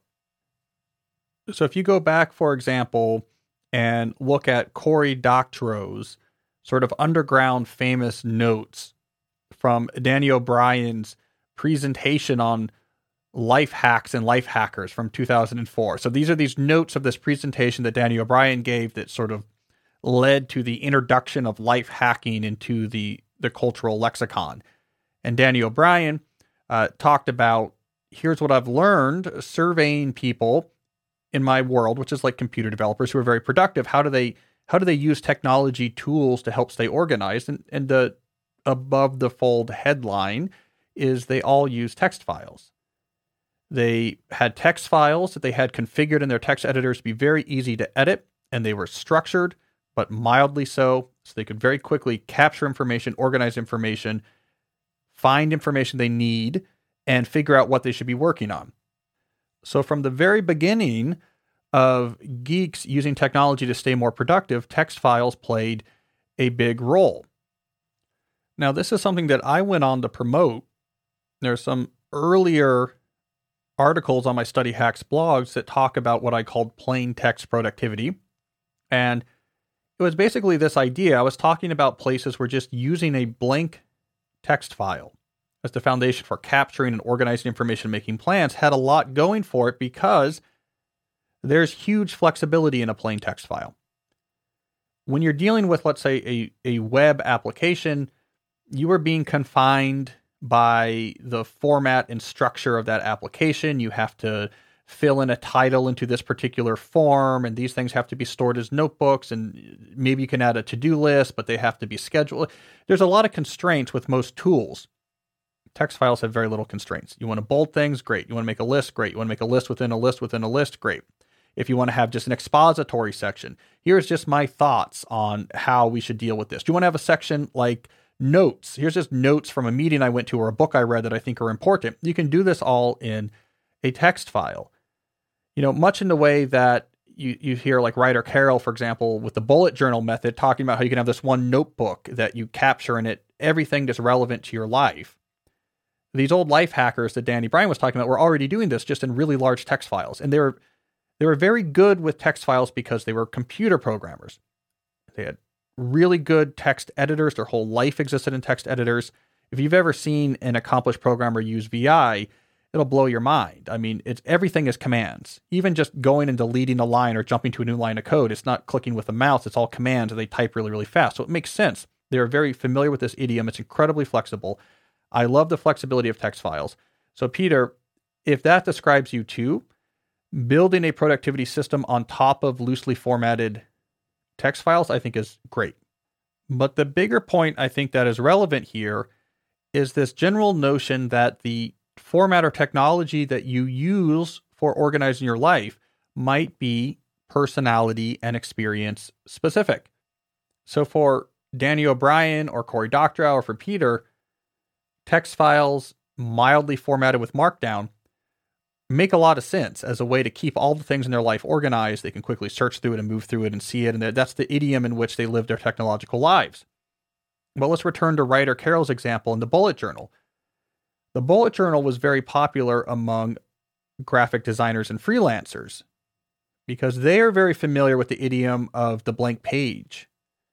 So if you go back, for example, and look at Cory Doctorow's sort of underground famous notes from Danny O'Brien's presentation on life hacks and life hackers from 2004. So these are these notes of this presentation that Danny O'Brien gave that sort of led to the introduction of life hacking into the cultural lexicon. And Danny O'Brien talked about, here's what I've learned surveying people in my world, which is like computer developers who are very productive. How do they use technology tools to help stay organized? And the above the fold headline is they all use text files. They had text files that they had configured in their text editors to be very easy to edit, and they were structured, but mildly so they could very quickly capture information, organize information, find information they need, and figure out what they should be working on. So from the very beginning of geeks using technology to stay more productive, text files played a big role. Now, this is something that I went on to promote. There's some earlier articles on my Study Hacks blogs that talk about what I called plain text productivity. And it was basically this idea. I was talking about places where just using a blank text file as the foundation for capturing and organizing information, making plans, had a lot going for it because there's huge flexibility in a plain text file. When you're dealing with, let's say, a web application, you are being confined by the format and structure of that application. You have to fill in a title into this particular form, and these things have to be stored as notebooks, and maybe you can add a to-do list, but they have to be scheduled. There's a lot of constraints with most tools. Text files have very little constraints. You want to bold things? Great. You want to make a list? Great. You want to make a list within a list within a list? Great. If you want to have just an expository section, here's just my thoughts on how we should deal with this. Do you want to have a section like notes? Here's just notes from a meeting I went to or a book I read that I think are important. You can do this all in a text file. Much in the way that you hear like Ryder Carroll, for example, with the bullet journal method, talking about how you can have this one notebook that you capture in it everything that's relevant to your life. These old life hackers that Danny Bryan was talking about were already doing this just in really large text files. And they were very good with text files because they were computer programmers. They had really good text editors. Their whole life existed in text editors. If you've ever seen an accomplished programmer use VI, it'll blow your mind. I mean, everything is commands. Even just going and deleting a line or jumping to a new line of code, it's not clicking with a mouse. It's all commands, and they type really, really fast. So it makes sense. They're very familiar with this idiom. It's incredibly flexible. I love the flexibility of text files. So Peter, if that describes you too, building a productivity system on top of loosely formatted text files, I think is great. But the bigger point I think that is relevant here is this general notion that the format or technology that you use for organizing your life might be personality and experience specific. So for Danny O'Brien or Cory Doctorow or for Peter, text files mildly formatted with Markdown make a lot of sense as a way to keep all the things in their life organized. They can quickly search through it and move through it and see it. And that's the idiom in which they live their technological lives. But let's return to Ryder Carroll's example in the bullet journal. The bullet journal was very popular among graphic designers and freelancers because they are very familiar with the idiom of the blank page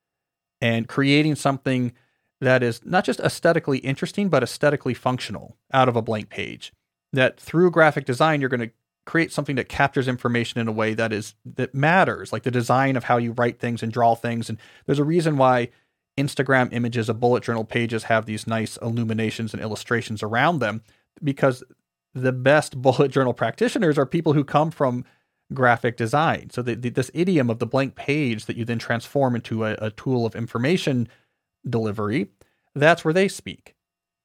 and creating something that is not just aesthetically interesting, but aesthetically functional out of a blank page. That through graphic design, you're going to create something that captures information in a way that matters, like the design of how you write things and draw things. And there's a reason why Instagram images of bullet journal pages have these nice illuminations and illustrations around them, because the best bullet journal practitioners are people who come from graphic design. So this idiom of the blank page that you then transform into a tool of information delivery, that's where they speak.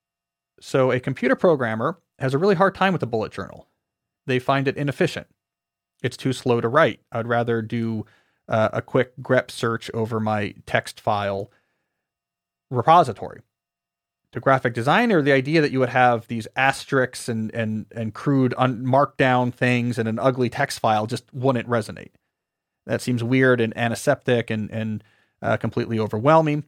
So a computer programmer has a really hard time with the bullet journal. They find it inefficient. It's too slow to write. I'd rather do a quick grep search over my text file repository. To graphic designer, the idea that you would have these asterisks and crude markdown things in an ugly text file just wouldn't resonate. That seems weird and antiseptic and completely overwhelming.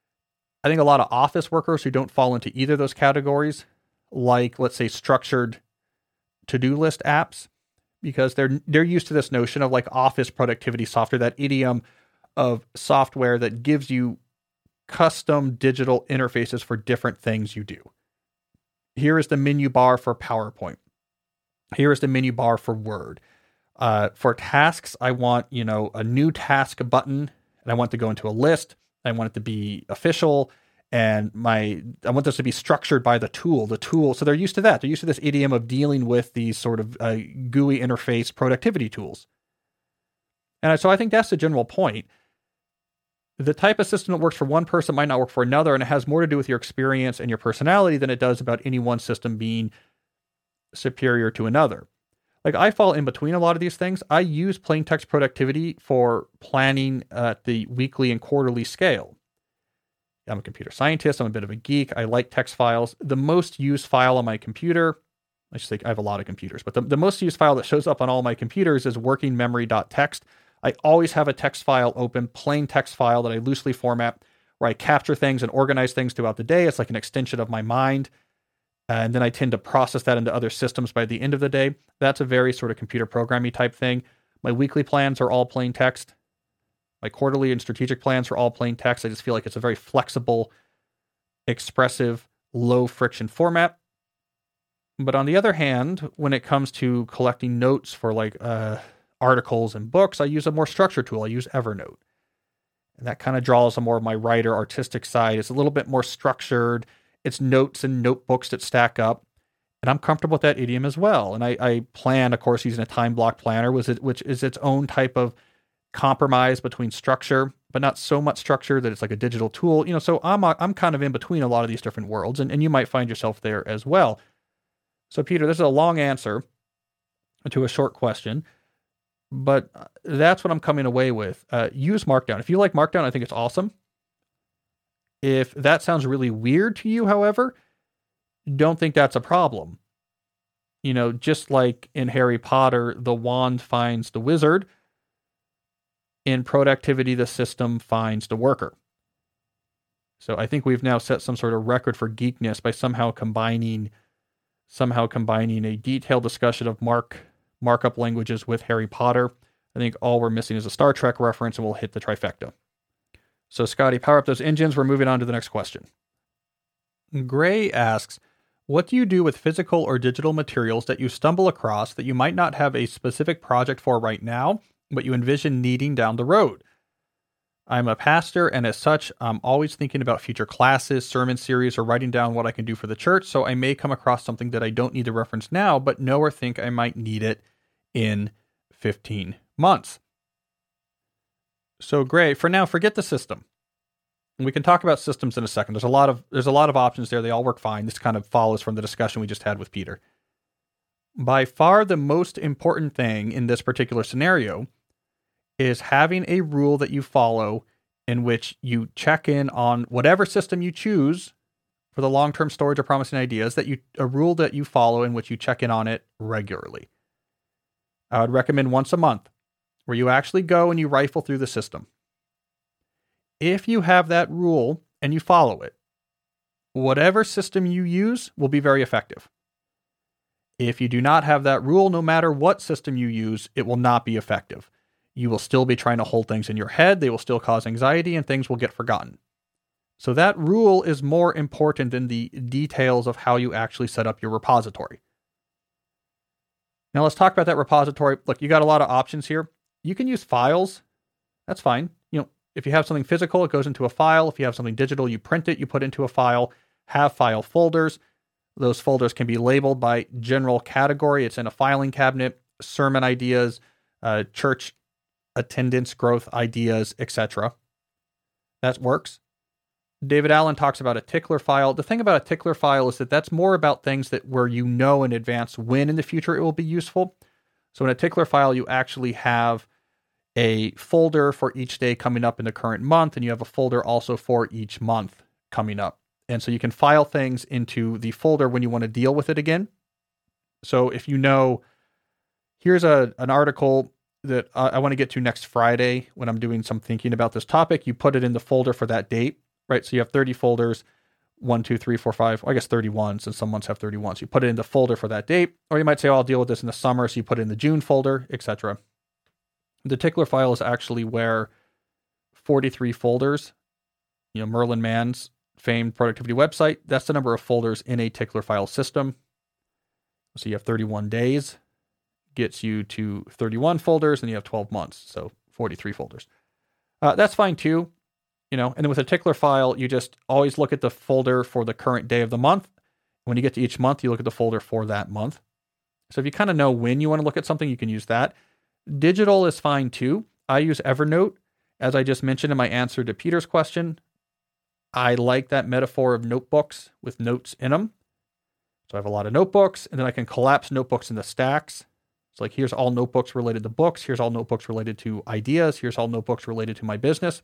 I think a lot of office workers who don't fall into either of those categories, like, let's say, structured to-do list apps, because they're used to this notion of like office productivity software, that idiom of software that gives you custom digital interfaces for different things you do. Here is the menu bar for PowerPoint. Here is the menu bar for Word. For tasks, I want, a new task button, and I want to go into a list. I want it to be official, and I want this to be structured by the tool. So they're used to that. They're used to this idiom of dealing with these sort of GUI interface productivity tools. And so I think that's the general point. The type of system that works for one person might not work for another, and it has more to do with your experience and your personality than it does about any one system being superior to another. Like, I fall in between a lot of these things. I use plain text productivity for planning at the weekly and quarterly scale. I'm a computer scientist. I'm a bit of a geek. I like text files. The most used file on my computer, I should say I have a lot of computers, but the most used file that shows up on all my computers is workingmemory.txt. I always have a text file open, plain text file that I loosely format, where I capture things and organize things throughout the day. It's like an extension of my mind. And then I tend to process that into other systems by the end of the day. That's a very sort of computer programming type thing. My weekly plans are all plain text. My quarterly and strategic plans are all plain text. I just feel like it's a very flexible, expressive, low friction format. But on the other hand, when it comes to collecting notes for like articles and books, I use a more structured tool. I use Evernote. And that kind of draws on more of my writer artistic side. It's a little bit more structured. It's notes and notebooks that stack up. And I'm comfortable with that idiom as well. And I plan, of course, using a time block planner, which is its own type of compromise between structure, but not so much structure that it's like a digital tool. So I'm kind of in between a lot of these different worlds, and you might find yourself there as well. So Peter, this is a long answer to a short question, but that's what I'm coming away with. Use Markdown. If you like Markdown, I think it's awesome. If that sounds really weird to you, however, don't think that's a problem. Just like in Harry Potter, the wand finds the wizard. In productivity, the system finds the worker. So I think we've now set some sort of record for geekness by somehow combining a detailed discussion of markup languages with Harry Potter. I think all we're missing is a Star Trek reference, and we'll hit the trifecta. So, Scotty, power up those engines. We're moving on to the next question. Gray asks, what do you do with physical or digital materials that you stumble across that you might not have a specific project for right now, but you envision needing down the road? I'm a pastor, and as such, I'm always thinking about future classes, sermon series, or writing down what I can do for the church, so I may come across something that I don't need to reference now, but know or think I might need it in 15 months. So, Gray, for now, forget the system. We can talk about systems in a second. There's a lot of options there. They all work fine. This kind of follows from the discussion we just had with Peter. By far, the most important thing in this particular scenario is having a rule that you follow in which you check in on whatever system you choose for the long-term storage or promising ideas, a rule that you follow in which you check in on it regularly. I would recommend once a month, where you actually go and you rifle through the system. If you have that rule and you follow it, whatever system you use will be very effective. If you do not have that rule, no matter what system you use, it will not be effective. You will still be trying to hold things in your head, they will still cause anxiety, and things will get forgotten. So that rule is more important than the details of how you actually set up your repository. Now let's talk about that repository. Look, you got a lot of options here. You can use files. That's fine. If you have something physical, it goes into a file. If you have something digital, you print it, you put it into a file. Have file folders. Those folders can be labeled by general category. It's in a filing cabinet, sermon ideas, church attendance growth ideas, etc. That works. David Allen talks about a tickler file. The thing about a tickler file is that that's more about things where you know in advance when in the future it will be useful. So in a tickler file, you actually have a folder for each day coming up in the current month, and you have a folder also for each month coming up. And so you can file things into the folder when you want to deal with it again. So if you know, here's an article that I want to get to next Friday when I'm doing some thinking about this topic, you put it in the folder for that date, right? So you have 30 folders, 1, 2, 3, 4, 5, I guess 31, since some months have 31. So you put it in the folder for that date, or you might say, oh, I'll deal with this in the summer. So you put it in the June folder, etc. The tickler file is actually where 43 folders, Merlin Mann's famed productivity website, that's the number of folders in a tickler file system. So you have 31 days, gets you to 31 folders, and you have 12 months, so 43 folders. That's fine too, and then with a tickler file, you just always look at the folder for the current day of the month. When you get to each month, you look at the folder for that month. So if you kind of know when you want to look at something, you can use that. Digital is fine too. I use Evernote, as I just mentioned in my answer to Peter's question. I like that metaphor of notebooks with notes in them. So I have a lot of notebooks, and then I can collapse notebooks into stacks. It's like, here's all notebooks related to books. Here's all notebooks related to ideas. Here's all notebooks related to my business.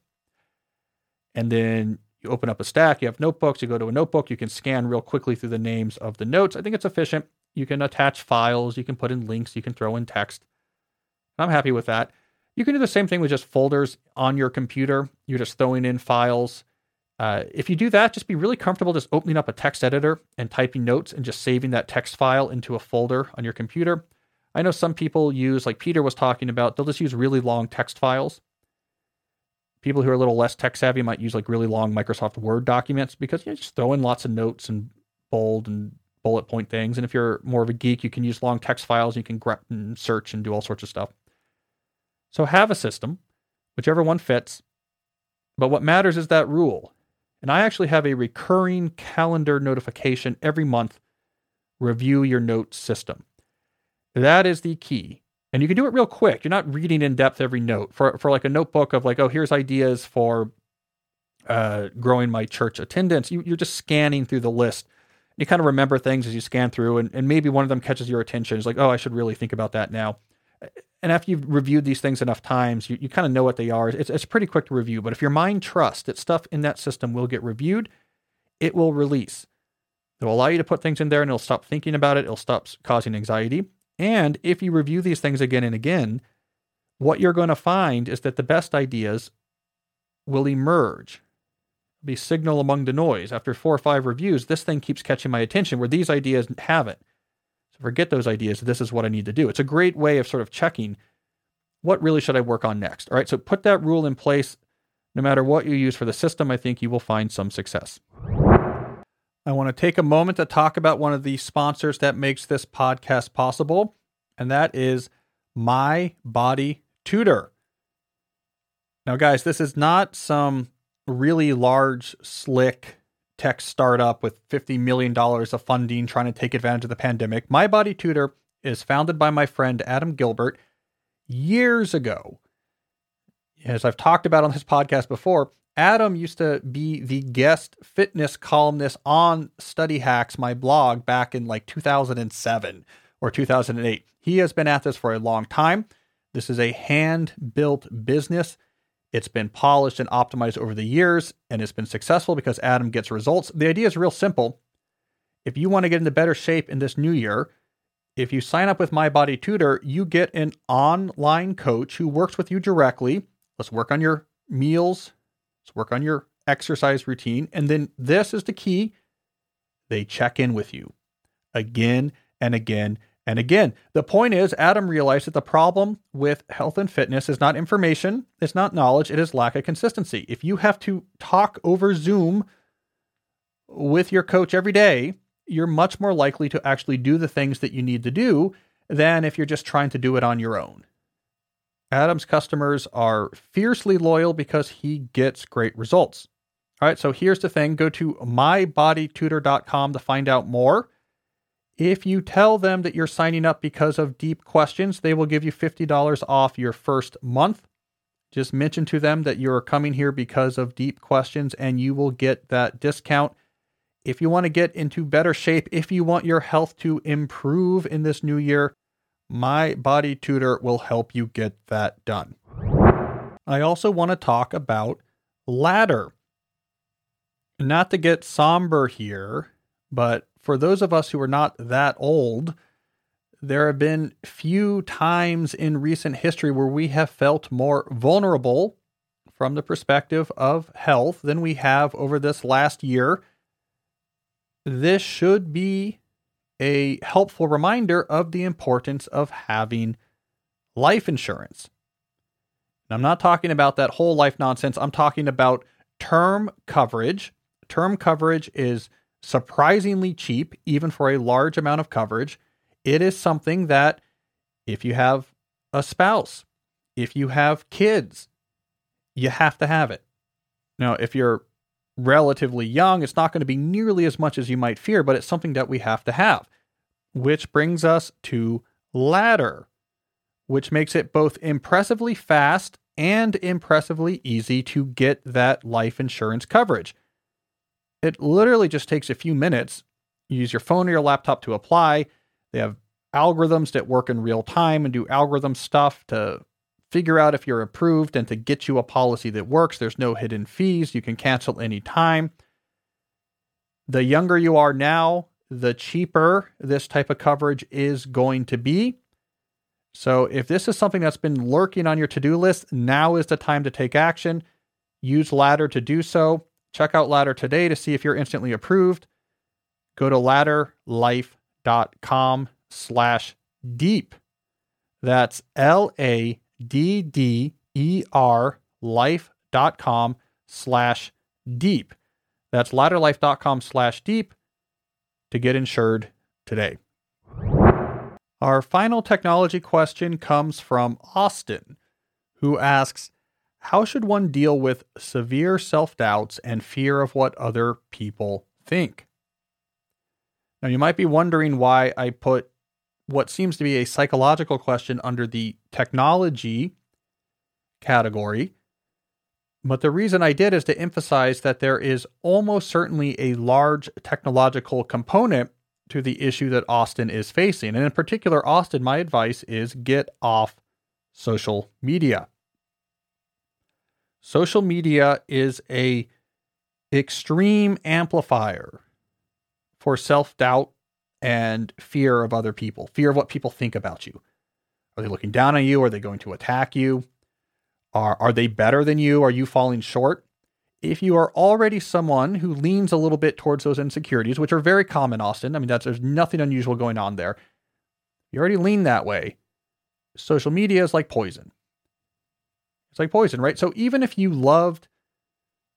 And then you open up a stack, you have notebooks, you go to a notebook, you can scan real quickly through the names of the notes. I think it's efficient. You can attach files, you can put in links, you can throw in text. I'm happy with that. You can do the same thing with just folders on your computer. You're just throwing in files. If you do that, just be really comfortable just opening up a text editor and typing notes and just saving that text file into a folder on your computer. I know some people use, like Peter was talking about, they'll just use really long text files. People who are a little less tech savvy might use like really long Microsoft Word documents because you just throw in lots of notes and bold and bullet point things. And if you're more of a geek, you can use long text files. You can grab and search and do all sorts of stuff. So have a system, whichever one fits. But what matters is that rule. And I actually have a recurring calendar notification every month. Review your notes system. That is the key. And you can do it real quick. You're not reading in depth every note. For like a notebook of like, oh, here's ideas for growing my church attendance. You're just scanning through the list. You kind of remember things as you scan through, and maybe one of them catches your attention. It's like, oh, I should really think about that now. And after you've reviewed these things enough times, you kind of know what they are. It's pretty quick to review. But if your mind trusts that stuff in that system will get reviewed, it will release. It will allow you to put things in there, and it'll stop thinking about it. It'll stop causing anxiety. And if you review these things again and again, what you're going to find is that the best ideas will emerge, be signal among the noise. After 4 or 5 reviews, this thing keeps catching my attention where these ideas haven't. So forget those ideas. This is what I need to do. It's a great way of sort of checking what really should I work on next. All right, so put that rule in place. No matter what you use for the system, I think you will find some success. I want to take a moment to talk about one of the sponsors that makes this podcast possible, and that is My Body Tutor. Now, guys, this is not some really large, slick tech startup with $50 million of funding trying to take advantage of the pandemic. My Body Tutor is founded by my friend Adam Gilbert years ago. As I've talked about on this podcast before, Adam used to be the guest fitness columnist on Study Hacks, my blog, back in like 2007 or 2008. He has been at this for a long time. This is a hand-built business. It's been polished and optimized over the years, and it's been successful because Adam gets results. The idea is real simple. If you want to get into better shape in this new year, if you sign up with My Body Tutor, you get an online coach who works with you directly. Let's work on your meals. Let's work on your exercise routine. And then this is the key. They check in with you again and again and again. The point is, Adam realized that the problem with health and fitness is not information. It's not knowledge. It is lack of consistency. If you have to talk over Zoom with your coach every day, you're much more likely to actually do the things that you need to do than if you're just trying to do it on your own. Adam's customers are fiercely loyal because he gets great results. All right, so here's the thing. Go to mybodytutor.com to find out more. If you tell them that you're signing up because of Deep Questions, they will give you $50 off your first month. Just mention to them that you're coming here because of Deep Questions, and you will get that discount. If you want to get into better shape, if you want your health to improve in this new year, My Body Tutor will help you get that done. I also want to talk about Ladder. Not to get somber here, but for those of us who are not that old, there have been few times in recent history where we have felt more vulnerable from the perspective of health than we have over this last year. This should be a helpful reminder of the importance of having life insurance. And I'm not talking about that whole life nonsense. I'm talking about term coverage. Term coverage is surprisingly cheap, even for a large amount of coverage. It is something that if you have a spouse, if you have kids, you have to have it. Now, if you're relatively young, it's not going to be nearly as much as you might fear, but it's something that we have to have. Which brings us to Ladder, which makes it both impressively fast and impressively easy to get that life insurance coverage. It literally just takes a few minutes. You use your phone or your laptop to apply. They have algorithms that work in real time and do algorithm stuff to figure out if you're approved and to get you a policy that works. There's no hidden fees. You can cancel anytime. The younger you are now, the cheaper this type of coverage is going to be. So if this is something that's been lurking on your to-do list, now is the time to take action. Use Ladder to do so. Check out Ladder today to see if you're instantly approved. Go to ladderlife.com/deep. That's LADDER life.com/deep. That's ladderlife.com/deep to get insured today. Our final technology question comes from Austin, who asks, how should one deal with severe self-doubts and fear of what other people think? Now, you might be wondering why I put what seems to be a psychological question under the technology category. But the reason I did is to emphasize that there is almost certainly a large technological component to the issue that Austin is facing. And in particular, Austin, my advice is get off social media. Social media is an extreme amplifier for self-doubt and fear of other people, fear of what people think about you. Are they looking down on you? Are they going to attack you? Are they better than you? Are you falling short? If you are already someone who leans a little bit towards those insecurities, which are very common, Austin, I mean, there's nothing unusual going on there. You already lean that way. Social media is like poison. It's like poison, right? So even if you loved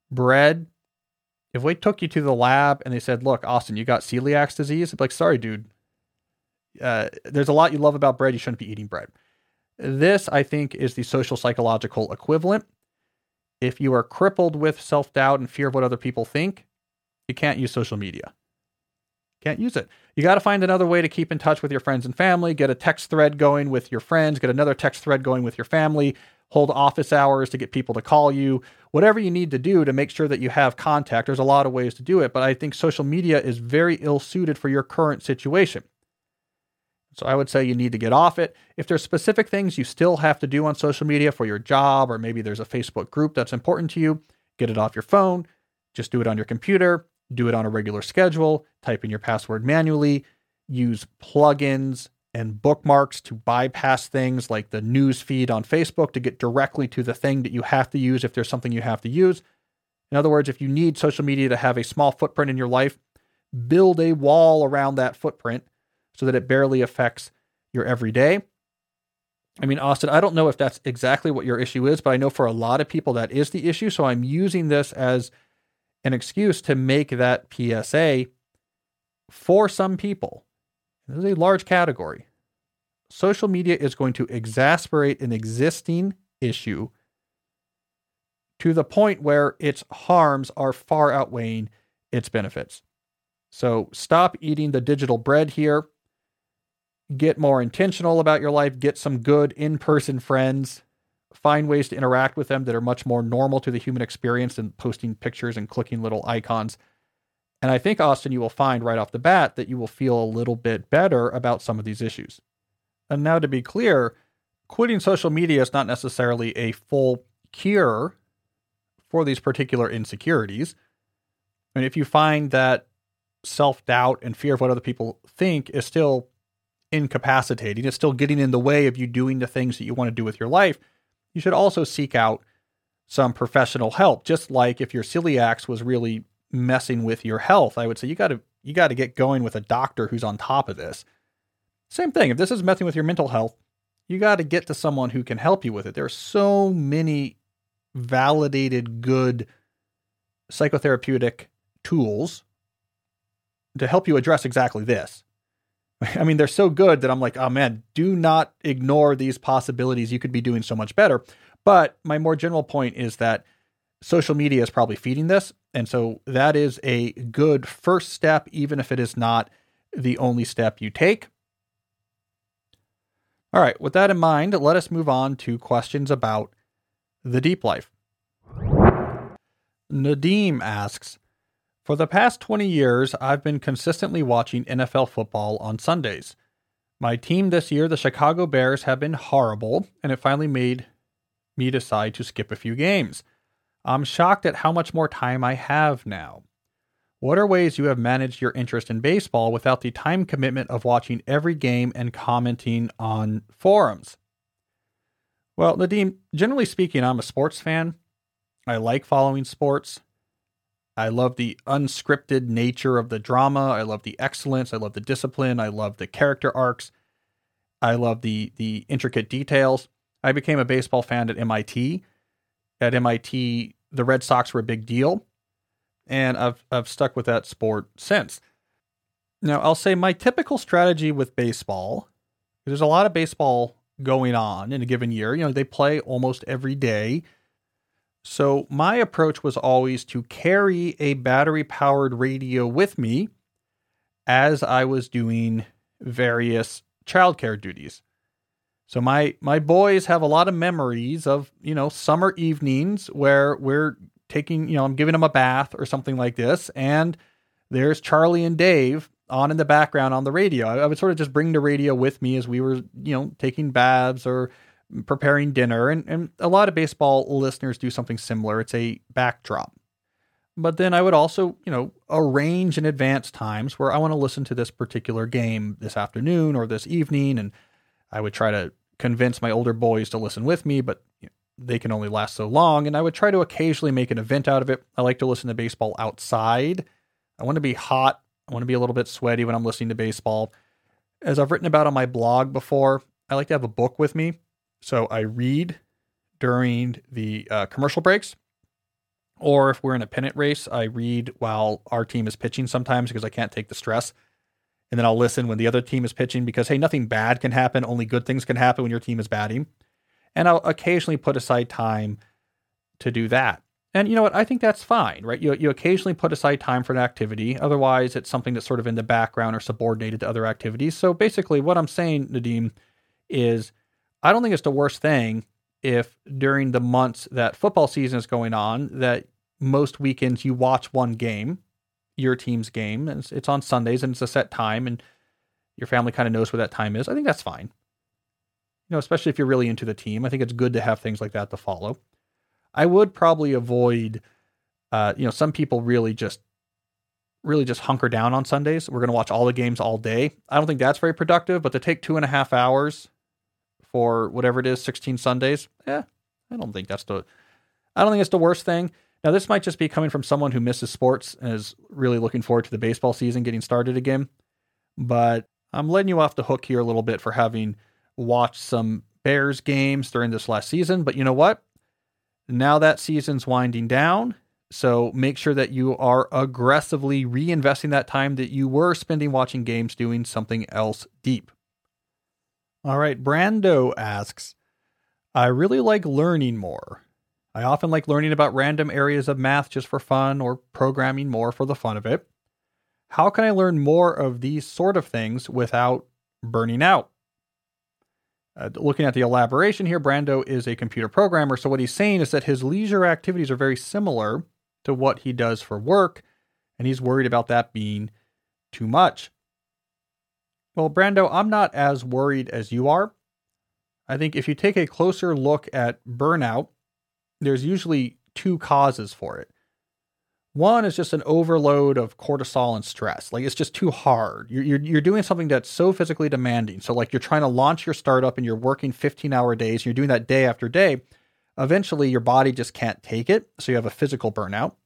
bread, if we took you to the lab and they said, look, Austin, you got celiac disease, I'd be like, sorry, dude. There's a lot you love about bread. You shouldn't be eating bread. This, I think, is the social psychological equivalent. If you are crippled with self-doubt and fear of what other people think, you can't use social media. Can't use it. You got to find another way to keep in touch with your friends and family. Get a text thread going with your friends. Get another text thread going with your family. Hold office hours to get people to call you. Whatever you need to do to make sure that you have contact. There's a lot of ways to do it, but I think social media is very ill-suited for your current situation. So I would say you need to get off it. If there's specific things you still have to do on social media for your job, or maybe there's a Facebook group that's important to you, get it off your phone. Just do it on your computer. Do it on a regular schedule. Type in your password manually. Use plugins and bookmarks to bypass things like the news feed on Facebook to get directly to the thing that you have to use if there's something you have to use. In other words, if you need social media to have a small footprint in your life, build a wall around that footprint so that it barely affects your everyday. I mean, Austin, I don't know if that's exactly what your issue is, but I know for a lot of people that is the issue. So I'm using this as an excuse to make that PSA for some people. This is a large category. Social media is going to exacerbate an existing issue to the point where its harms are far outweighing its benefits. So stop eating the digital bread here. Get more intentional about your life. Get some good in-person friends. Find ways to interact with them that are much more normal to the human experience than posting pictures and clicking little icons. And I think, Austin, you will find right off the bat that you will feel a little bit better about some of these issues. And now, to be clear, quitting social media is not necessarily a full cure for these particular insecurities. I mean, if you find that self-doubt and fear of what other people think is still incapacitating, it's still getting in the way of you doing the things that you want to do with your life, you should also seek out some professional help. Just like if your celiac was really messing with your health, I would say you got to get going with a doctor who's on top of this. Same thing. If this is messing with your mental health, you got to get to someone who can help you with it. There are so many validated, good psychotherapeutic tools to help you address exactly this. I mean, they're so good that I'm like, oh man, do not ignore these possibilities. You could be doing so much better. But my more general point is that social media is probably feeding this. And so that is a good first step, even if it is not the only step you take. All right, with that in mind, let us move on to questions about the deep life. Nadeem asks, for the past 20 years, I've been consistently watching NFL football on Sundays. My team this year, the Chicago Bears, have been horrible, and it finally made me decide to skip a few games. I'm shocked at how much more time I have now. What are ways you have managed your interest in baseball without the time commitment of watching every game and commenting on forums? Well, Nadeem, generally speaking, I'm a sports fan. I like following sports. I love the unscripted nature of the drama. I love the excellence. I love the discipline. I love the character arcs. I love the intricate details. I became a baseball fan at MIT. At MIT, the Red Sox were a big deal, and I've stuck with that sport since. Now, I'll say my typical strategy with baseball, there's a lot of baseball going on in a given year. You know, they play almost every day. So my approach was always to carry a battery-powered radio with me as I was doing various childcare duties. So my boys have a lot of memories of, summer evenings where we're taking, I'm giving them a bath or something like this, and there's Charlie and Dave on in the background on the radio. I would sort of just bring the radio with me as we were, taking baths or preparing dinner, and a lot of baseball listeners do something similar. It's a backdrop. But then I would also, arrange in advance times where I want to listen to this particular game this afternoon or this evening, and I would try to convince my older boys to listen with me, but they can only last so long, and I would try to occasionally make an event out of it. I like to listen to baseball outside. I want to be hot. I want to be a little bit sweaty when I'm listening to baseball. As I've written about on my blog before, I like to have a book with me. So I read during the commercial breaks, Or if we're in a pennant race, I read while our team is pitching sometimes because I can't take the stress. And then I'll listen when the other team is pitching because, hey, nothing bad can happen. Only good things can happen when your team is batting. And I'll occasionally put aside time to do that. And you know what? I think that's fine, right? You occasionally put aside time for an activity. Otherwise, it's something that's sort of in the background or subordinated to other activities. So basically what I'm saying, Nadim, is I don't think it's the worst thing if during the months that football season is going on, that most weekends you watch one game, your team's game, and it's on Sundays and it's a set time and your family kind of knows where that time is. I think that's fine. You know, especially if you're really into the team. I think it's good to have things like that to follow. I would probably avoid, some people really just hunker down on Sundays. We're going to watch all the games all day. I don't think that's very productive, but to take 2.5 hours for whatever it is, 16 Sundays, I don't think it's the worst thing. Now, this might just be coming from someone who misses sports and is really looking forward to the baseball season getting started again. But I'm letting you off the hook here a little bit for having watched some Bears games during this last season. But you know what? Now that season's winding down, so make sure that you are aggressively reinvesting that time that you were spending watching games doing something else deep. All right, Brando asks, I really like learning more. I often like learning about random areas of math just for fun or programming more for the fun of it. How can I learn more of these sort of things without burning out? Looking at the elaboration here, Brando is a computer programmer. So what he's saying is that his leisure activities are very similar to what he does for work. And he's worried about that being too much. Well, Brando, I'm not as worried as you are. I think if you take a closer look at burnout, there's usually two causes for it. One is just an overload of cortisol and stress. Like it's just too hard. You're doing something that's so physically demanding. So like you're trying to launch your startup and you're working 15-hour days. And you're doing that day after day. Eventually your body just can't take it. So you have a physical burnout.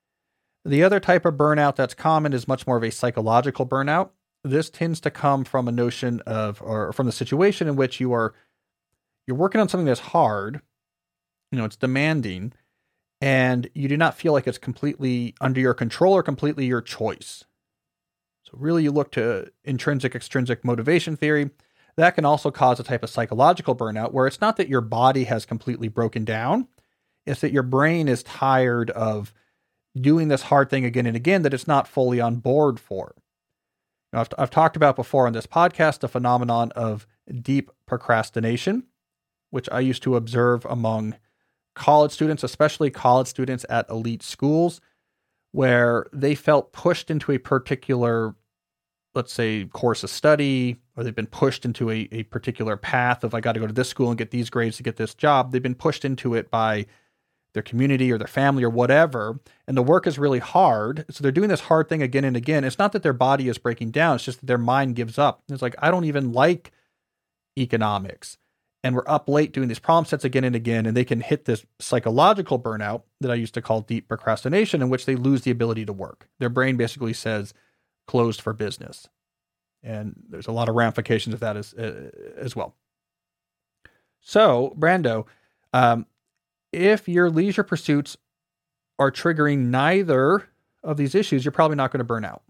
The other type of burnout that's common is much more of a psychological burnout. This tends to come from a notion of, or from the situation in which you're working on something that's hard. You know, it's demanding. And you do not feel like it's completely under your control or completely your choice. So really you look to intrinsic, extrinsic motivation theory. That can also cause a type of psychological burnout where it's not that your body has completely broken down. It's that your brain is tired of doing this hard thing again and again that it's not fully on board for. Now, I've talked about before on this podcast the phenomenon of deep procrastination, which I used to observe among college students, especially college students at elite schools, where they felt pushed into a particular, let's say, course of study, or they've been pushed into a particular path of, I got to go to this school and get these grades to get this job. They've been pushed into it by their community or their family or whatever. And the work is really hard. So they're doing this hard thing again and again. It's not that their body is breaking down. It's just that their mind gives up. It's like, I don't even like economics. And we're up late doing these problem sets again and again, and they can hit this psychological burnout that I used to call deep procrastination, in which they lose the ability to work. Their brain basically says, closed for business. And there's a lot of ramifications of that as well. So, Brando, if your leisure pursuits are triggering neither of these issues, you're probably not going to burn out.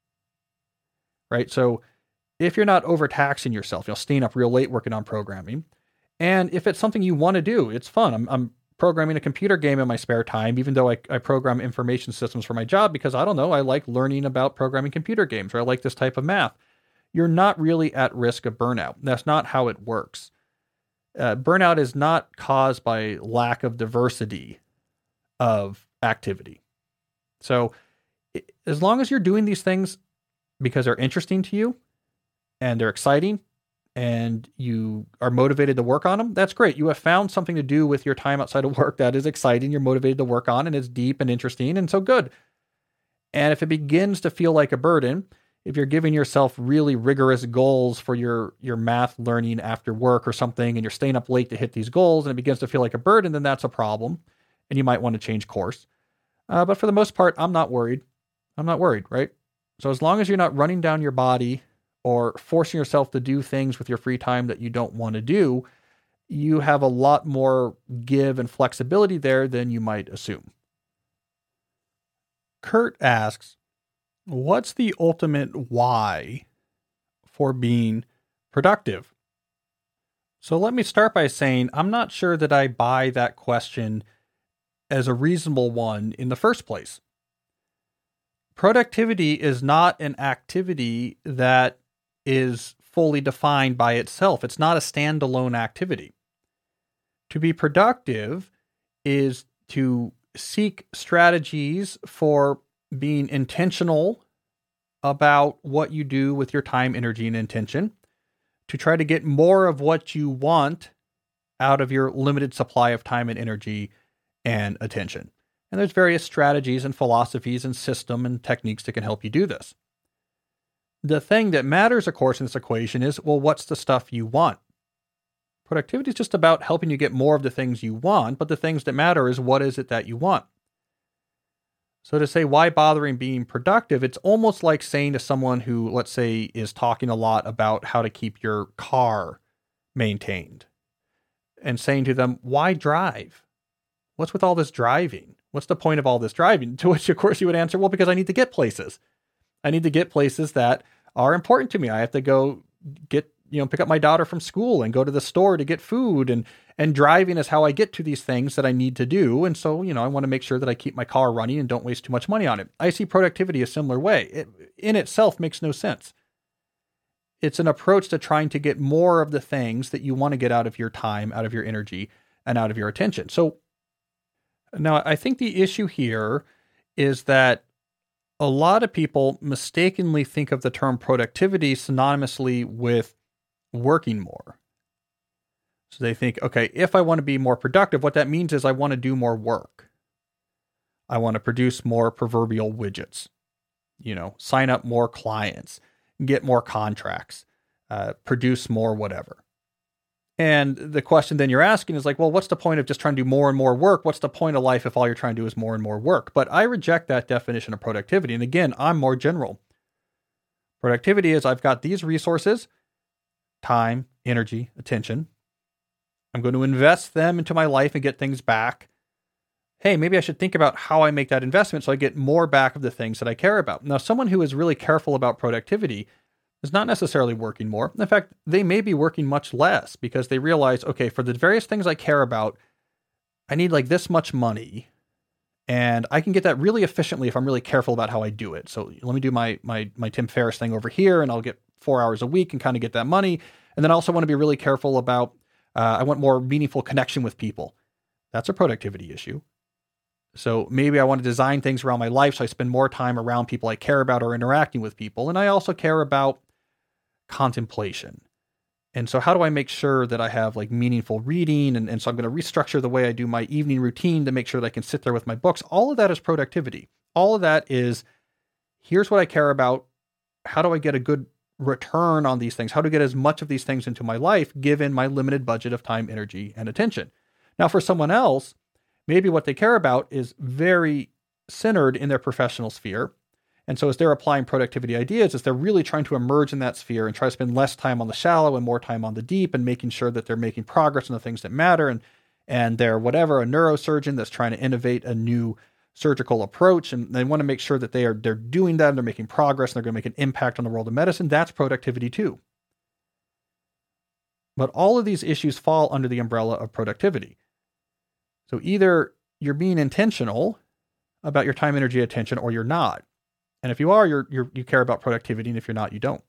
Right? So, if you're not overtaxing yourself, staying up real late working on programming, and if it's something you want to do, it's fun. I'm programming a computer game in my spare time, even though I program information systems for my job because, I don't know, I like learning about programming computer games, or I like this type of math. You're not really at risk of burnout. That's not how it works. Burnout is not caused by lack of diversity of activity. So as long as you're doing these things because they're interesting to you and they're exciting, and you are motivated to work on them, that's great. You have found something to do with your time outside of work that is exciting, you're motivated to work on, and it's deep and interesting, and so good. And if it begins to feel like a burden, if you're giving yourself really rigorous goals for your math learning after work or something, and you're staying up late to hit these goals, and it begins to feel like a burden, then that's a problem, and you might want to change course. But for the most part, I'm not worried. Right? So as long as you're not running down your body or forcing yourself to do things with your free time that you don't want to do, you have a lot more give and flexibility there than you might assume. Kurt asks, what's the ultimate why for being productive? So let me start by saying I'm not sure that I buy that question as a reasonable one in the first place. Productivity is not an activity that is fully defined by itself. It's not a standalone activity. To be productive is to seek strategies for being intentional about what you do with your time, energy, and intention, to try to get more of what you want out of your limited supply of time and energy and attention. And there's various strategies and philosophies and system and techniques that can help you do this. The thing that matters, of course, in this equation is, well, what's the stuff you want? Productivity is just about helping you get more of the things you want, but the things that matter is what is it that you want? So to say, why bothering being productive, it's almost like saying to someone who, let's say, is talking a lot about how to keep your car maintained and saying to them, why drive? What's with all this driving? What's the point of all this driving? To which, of course, you would answer, well, because I need to get places. I need to get places that are important to me. I have to go pick up my daughter from school and go to the store to get food, and driving is how I get to these things that I need to do. And so, I want to make sure that I keep my car running and don't waste too much money on it. I see productivity a similar way. It in itself makes no sense. It's an approach to trying to get more of the things that you want to get out of your time, out of your energy, and out of your attention. So now I think the issue here is that a lot of people mistakenly think of the term productivity synonymously with working more. So they think, okay, if I want to be more productive, what that means is I want to do more work. I want to produce more proverbial widgets, sign up more clients, get more contracts, produce more whatever. And the question then you're asking is like, well, what's the point of just trying to do more and more work? What's the point of life if all you're trying to do is more and more work? But I reject that definition of productivity. And again, I'm more general. Productivity is I've got these resources, time, energy, attention. I'm going to invest them into my life and get things back. Hey, maybe I should think about how I make that investment so I get more back of the things that I care about. Now, someone who is really careful about productivity is not necessarily working more. In fact, they may be working much less because they realize, okay, for the various things I care about, I need like this much money, and I can get that really efficiently if I'm really careful about how I do it. So let me do my Tim Ferriss thing over here, and I'll get 4 hours a week and kind of get that money. And then I also want to be really careful about, I want more meaningful connection with people. That's a productivity issue. So maybe I want to design things around my life so I spend more time around people I care about or interacting with people. And I also care about contemplation. And so how do I make sure that I have like meaningful reading? And so I'm going to restructure the way I do my evening routine to make sure that I can sit there with my books. All of that is productivity. All of that is, here's what I care about. How do I get a good return on these things? How to get as much of these things into my life, given my limited budget of time, energy, and attention. Now, for someone else, maybe what they care about is very centered in their professional sphere. And so as they're applying productivity ideas, as they're really trying to emerge in that sphere and try to spend less time on the shallow and more time on the deep, and making sure that they're making progress on the things that matter. And they're a neurosurgeon that's trying to innovate a new surgical approach, and they want to make sure that they're doing that and they're making progress and they're going to make an impact on the world of medicine. That's productivity too. But all of these issues fall under the umbrella of productivity. So either you're being intentional about your time, energy, attention, or you're not. And if you are, you care about productivity, and if you're not, you don't.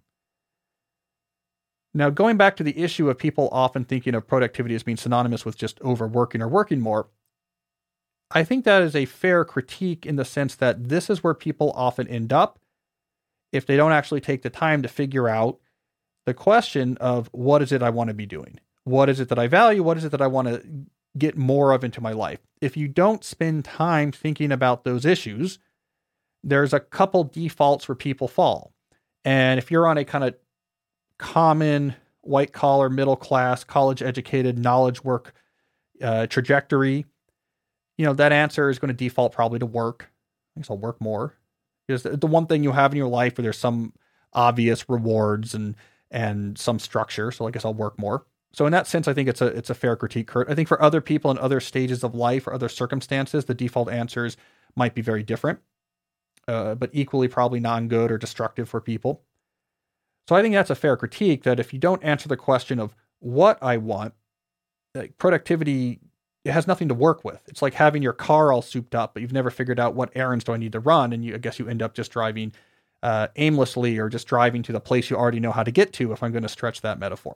Now, going back to the issue of people often thinking of productivity as being synonymous with just overworking or working more, I think that is a fair critique in the sense that this is where people often end up if they don't actually take the time to figure out the question of, what is it I want to be doing? What is it that I value? What is it that I want to get more of into my life? If you don't spend time thinking about those issues, there's a couple defaults where people fall. And if you're on a kind of common white collar, middle class, college educated, knowledge work trajectory, that answer is going to default probably to work. I guess I'll work more. Because the one thing you have in your life where there's some obvious rewards and some structure. So I guess I'll work more. So in that sense, I think it's a fair critique, Kurt. I think for other people in other stages of life or other circumstances, the default answers might be very different. but equally probably non-good or destructive for people. So I think that's a fair critique, that if you don't answer the question of what I want, like productivity, it has nothing to work with. It's like having your car all souped up, but you've never figured out what errands do I need to run. And I guess you end up just driving aimlessly, or just driving to the place you already know how to get to, if I'm going to stretch that metaphor.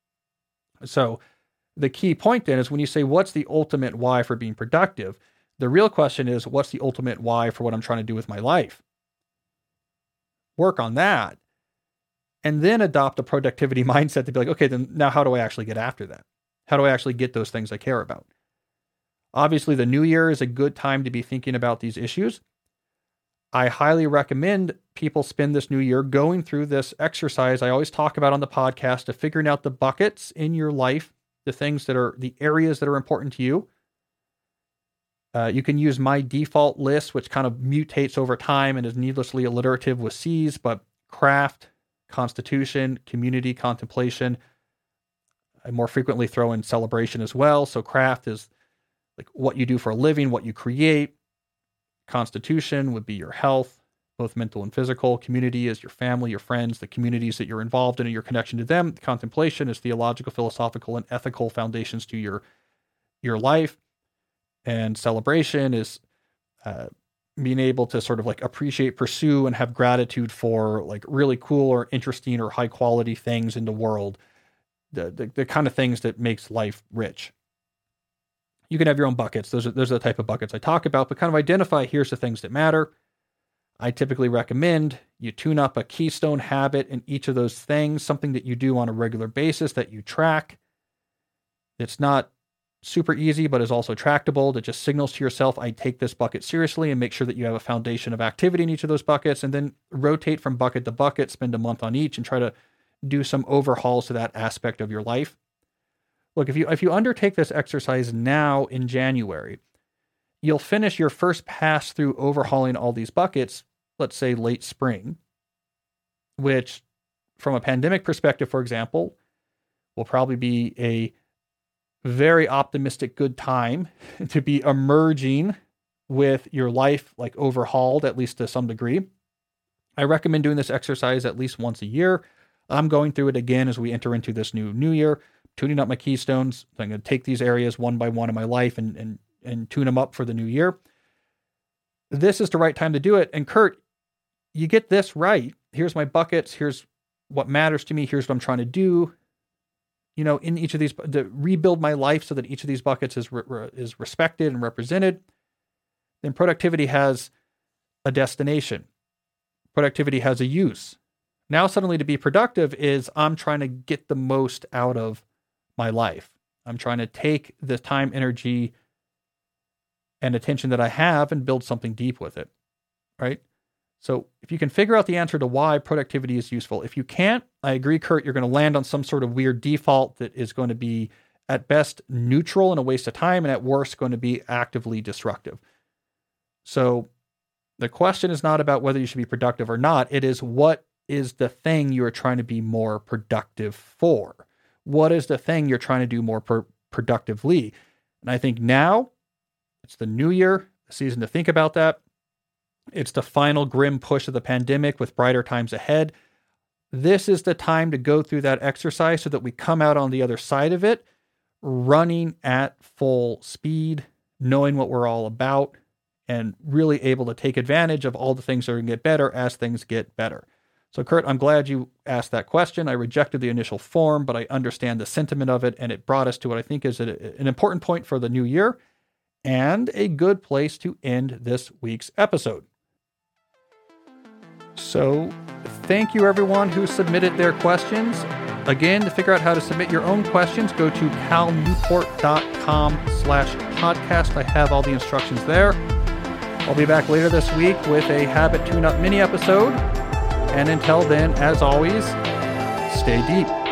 So the key point then is, when you say, what's the ultimate why for being productive? The real question is, what's the ultimate why for what I'm trying to do with my life? Work on that. And then adopt a productivity mindset to be like, okay, then now how do I actually get after that? How do I actually get those things I care about? Obviously, the new year is a good time to be thinking about these issues. I highly recommend people spend this new year going through this exercise I always talk about on the podcast, of figuring out the buckets in your life, the things that are the areas that are important to you. You can use my default list, which kind of mutates over time and is needlessly alliterative with C's, but craft, constitution, community, contemplation. I more frequently throw in celebration as well. So craft is like what you do for a living, what you create. Constitution would be your health, both mental and physical. Community is your family, your friends, the communities that you're involved in, and your connection to them. Contemplation is theological, philosophical, and ethical foundations to your life. And celebration is being able to sort of like appreciate, pursue, and have gratitude for like really cool or interesting or high quality things in the world. The kind of things that makes life rich. You can have your own buckets. Those are the type of buckets I talk about, but kind of identify, here's the things that matter. I typically recommend you tune up a keystone habit in each of those things, something that you do on a regular basis that you track. It's not super easy, but is also tractable, that just signals to yourself, I take this bucket seriously, and make sure that you have a foundation of activity in each of those buckets, and then rotate from bucket to bucket, spend a month on each, and try to do some overhauls to that aspect of your life. Look, if you undertake this exercise now in January, you'll finish your first pass through overhauling all these buckets, let's say late spring, which from a pandemic perspective, for example, will probably be a very optimistic, good time to be emerging with your life like overhauled, at least to some degree. I recommend doing this exercise at least once a year. I'm going through it again as we enter into this new year, tuning up my keystones. So I'm going to take these areas one by one in my life and tune them up for the new year. This is the right time to do it. And Kurt, you get this right. Here's my buckets. Here's what matters to me. Here's what I'm trying to do. You know, in each of these, to rebuild my life so that each of these buckets is respected and represented. Then productivity has a destination. Productivity has a use. Now suddenly to be productive is, I'm trying to get the most out of my life. I'm trying to take the time, energy, and attention that I have and build something deep with it, right? So if you can figure out the answer to why productivity is useful, if you can't, I agree, Kurt, you're going to land on some sort of weird default that is going to be at best neutral and a waste of time, and at worst going to be actively destructive. So the question is not about whether you should be productive or not. It is, what is the thing you are trying to be more productive for? What is the thing you're trying to do more productively? And I think now it's the new year, the season to think about that. It's the final grim push of the pandemic with brighter times ahead. This is the time to go through that exercise so that we come out on the other side of it, running at full speed, knowing what we're all about, and really able to take advantage of all the things that are going to get better as things get better. So Kurt, I'm glad you asked that question. I rejected the initial form, but I understand the sentiment of it, and it brought us to what I think is an important point for the new year and a good place to end this week's episode. So thank you everyone who submitted their questions. Again, to figure out how to submit your own questions, go to calnewport.com/podcast. I have all the instructions there. I'll be back later this week with a Habit Tune-Up mini episode. And until then, as always, stay deep.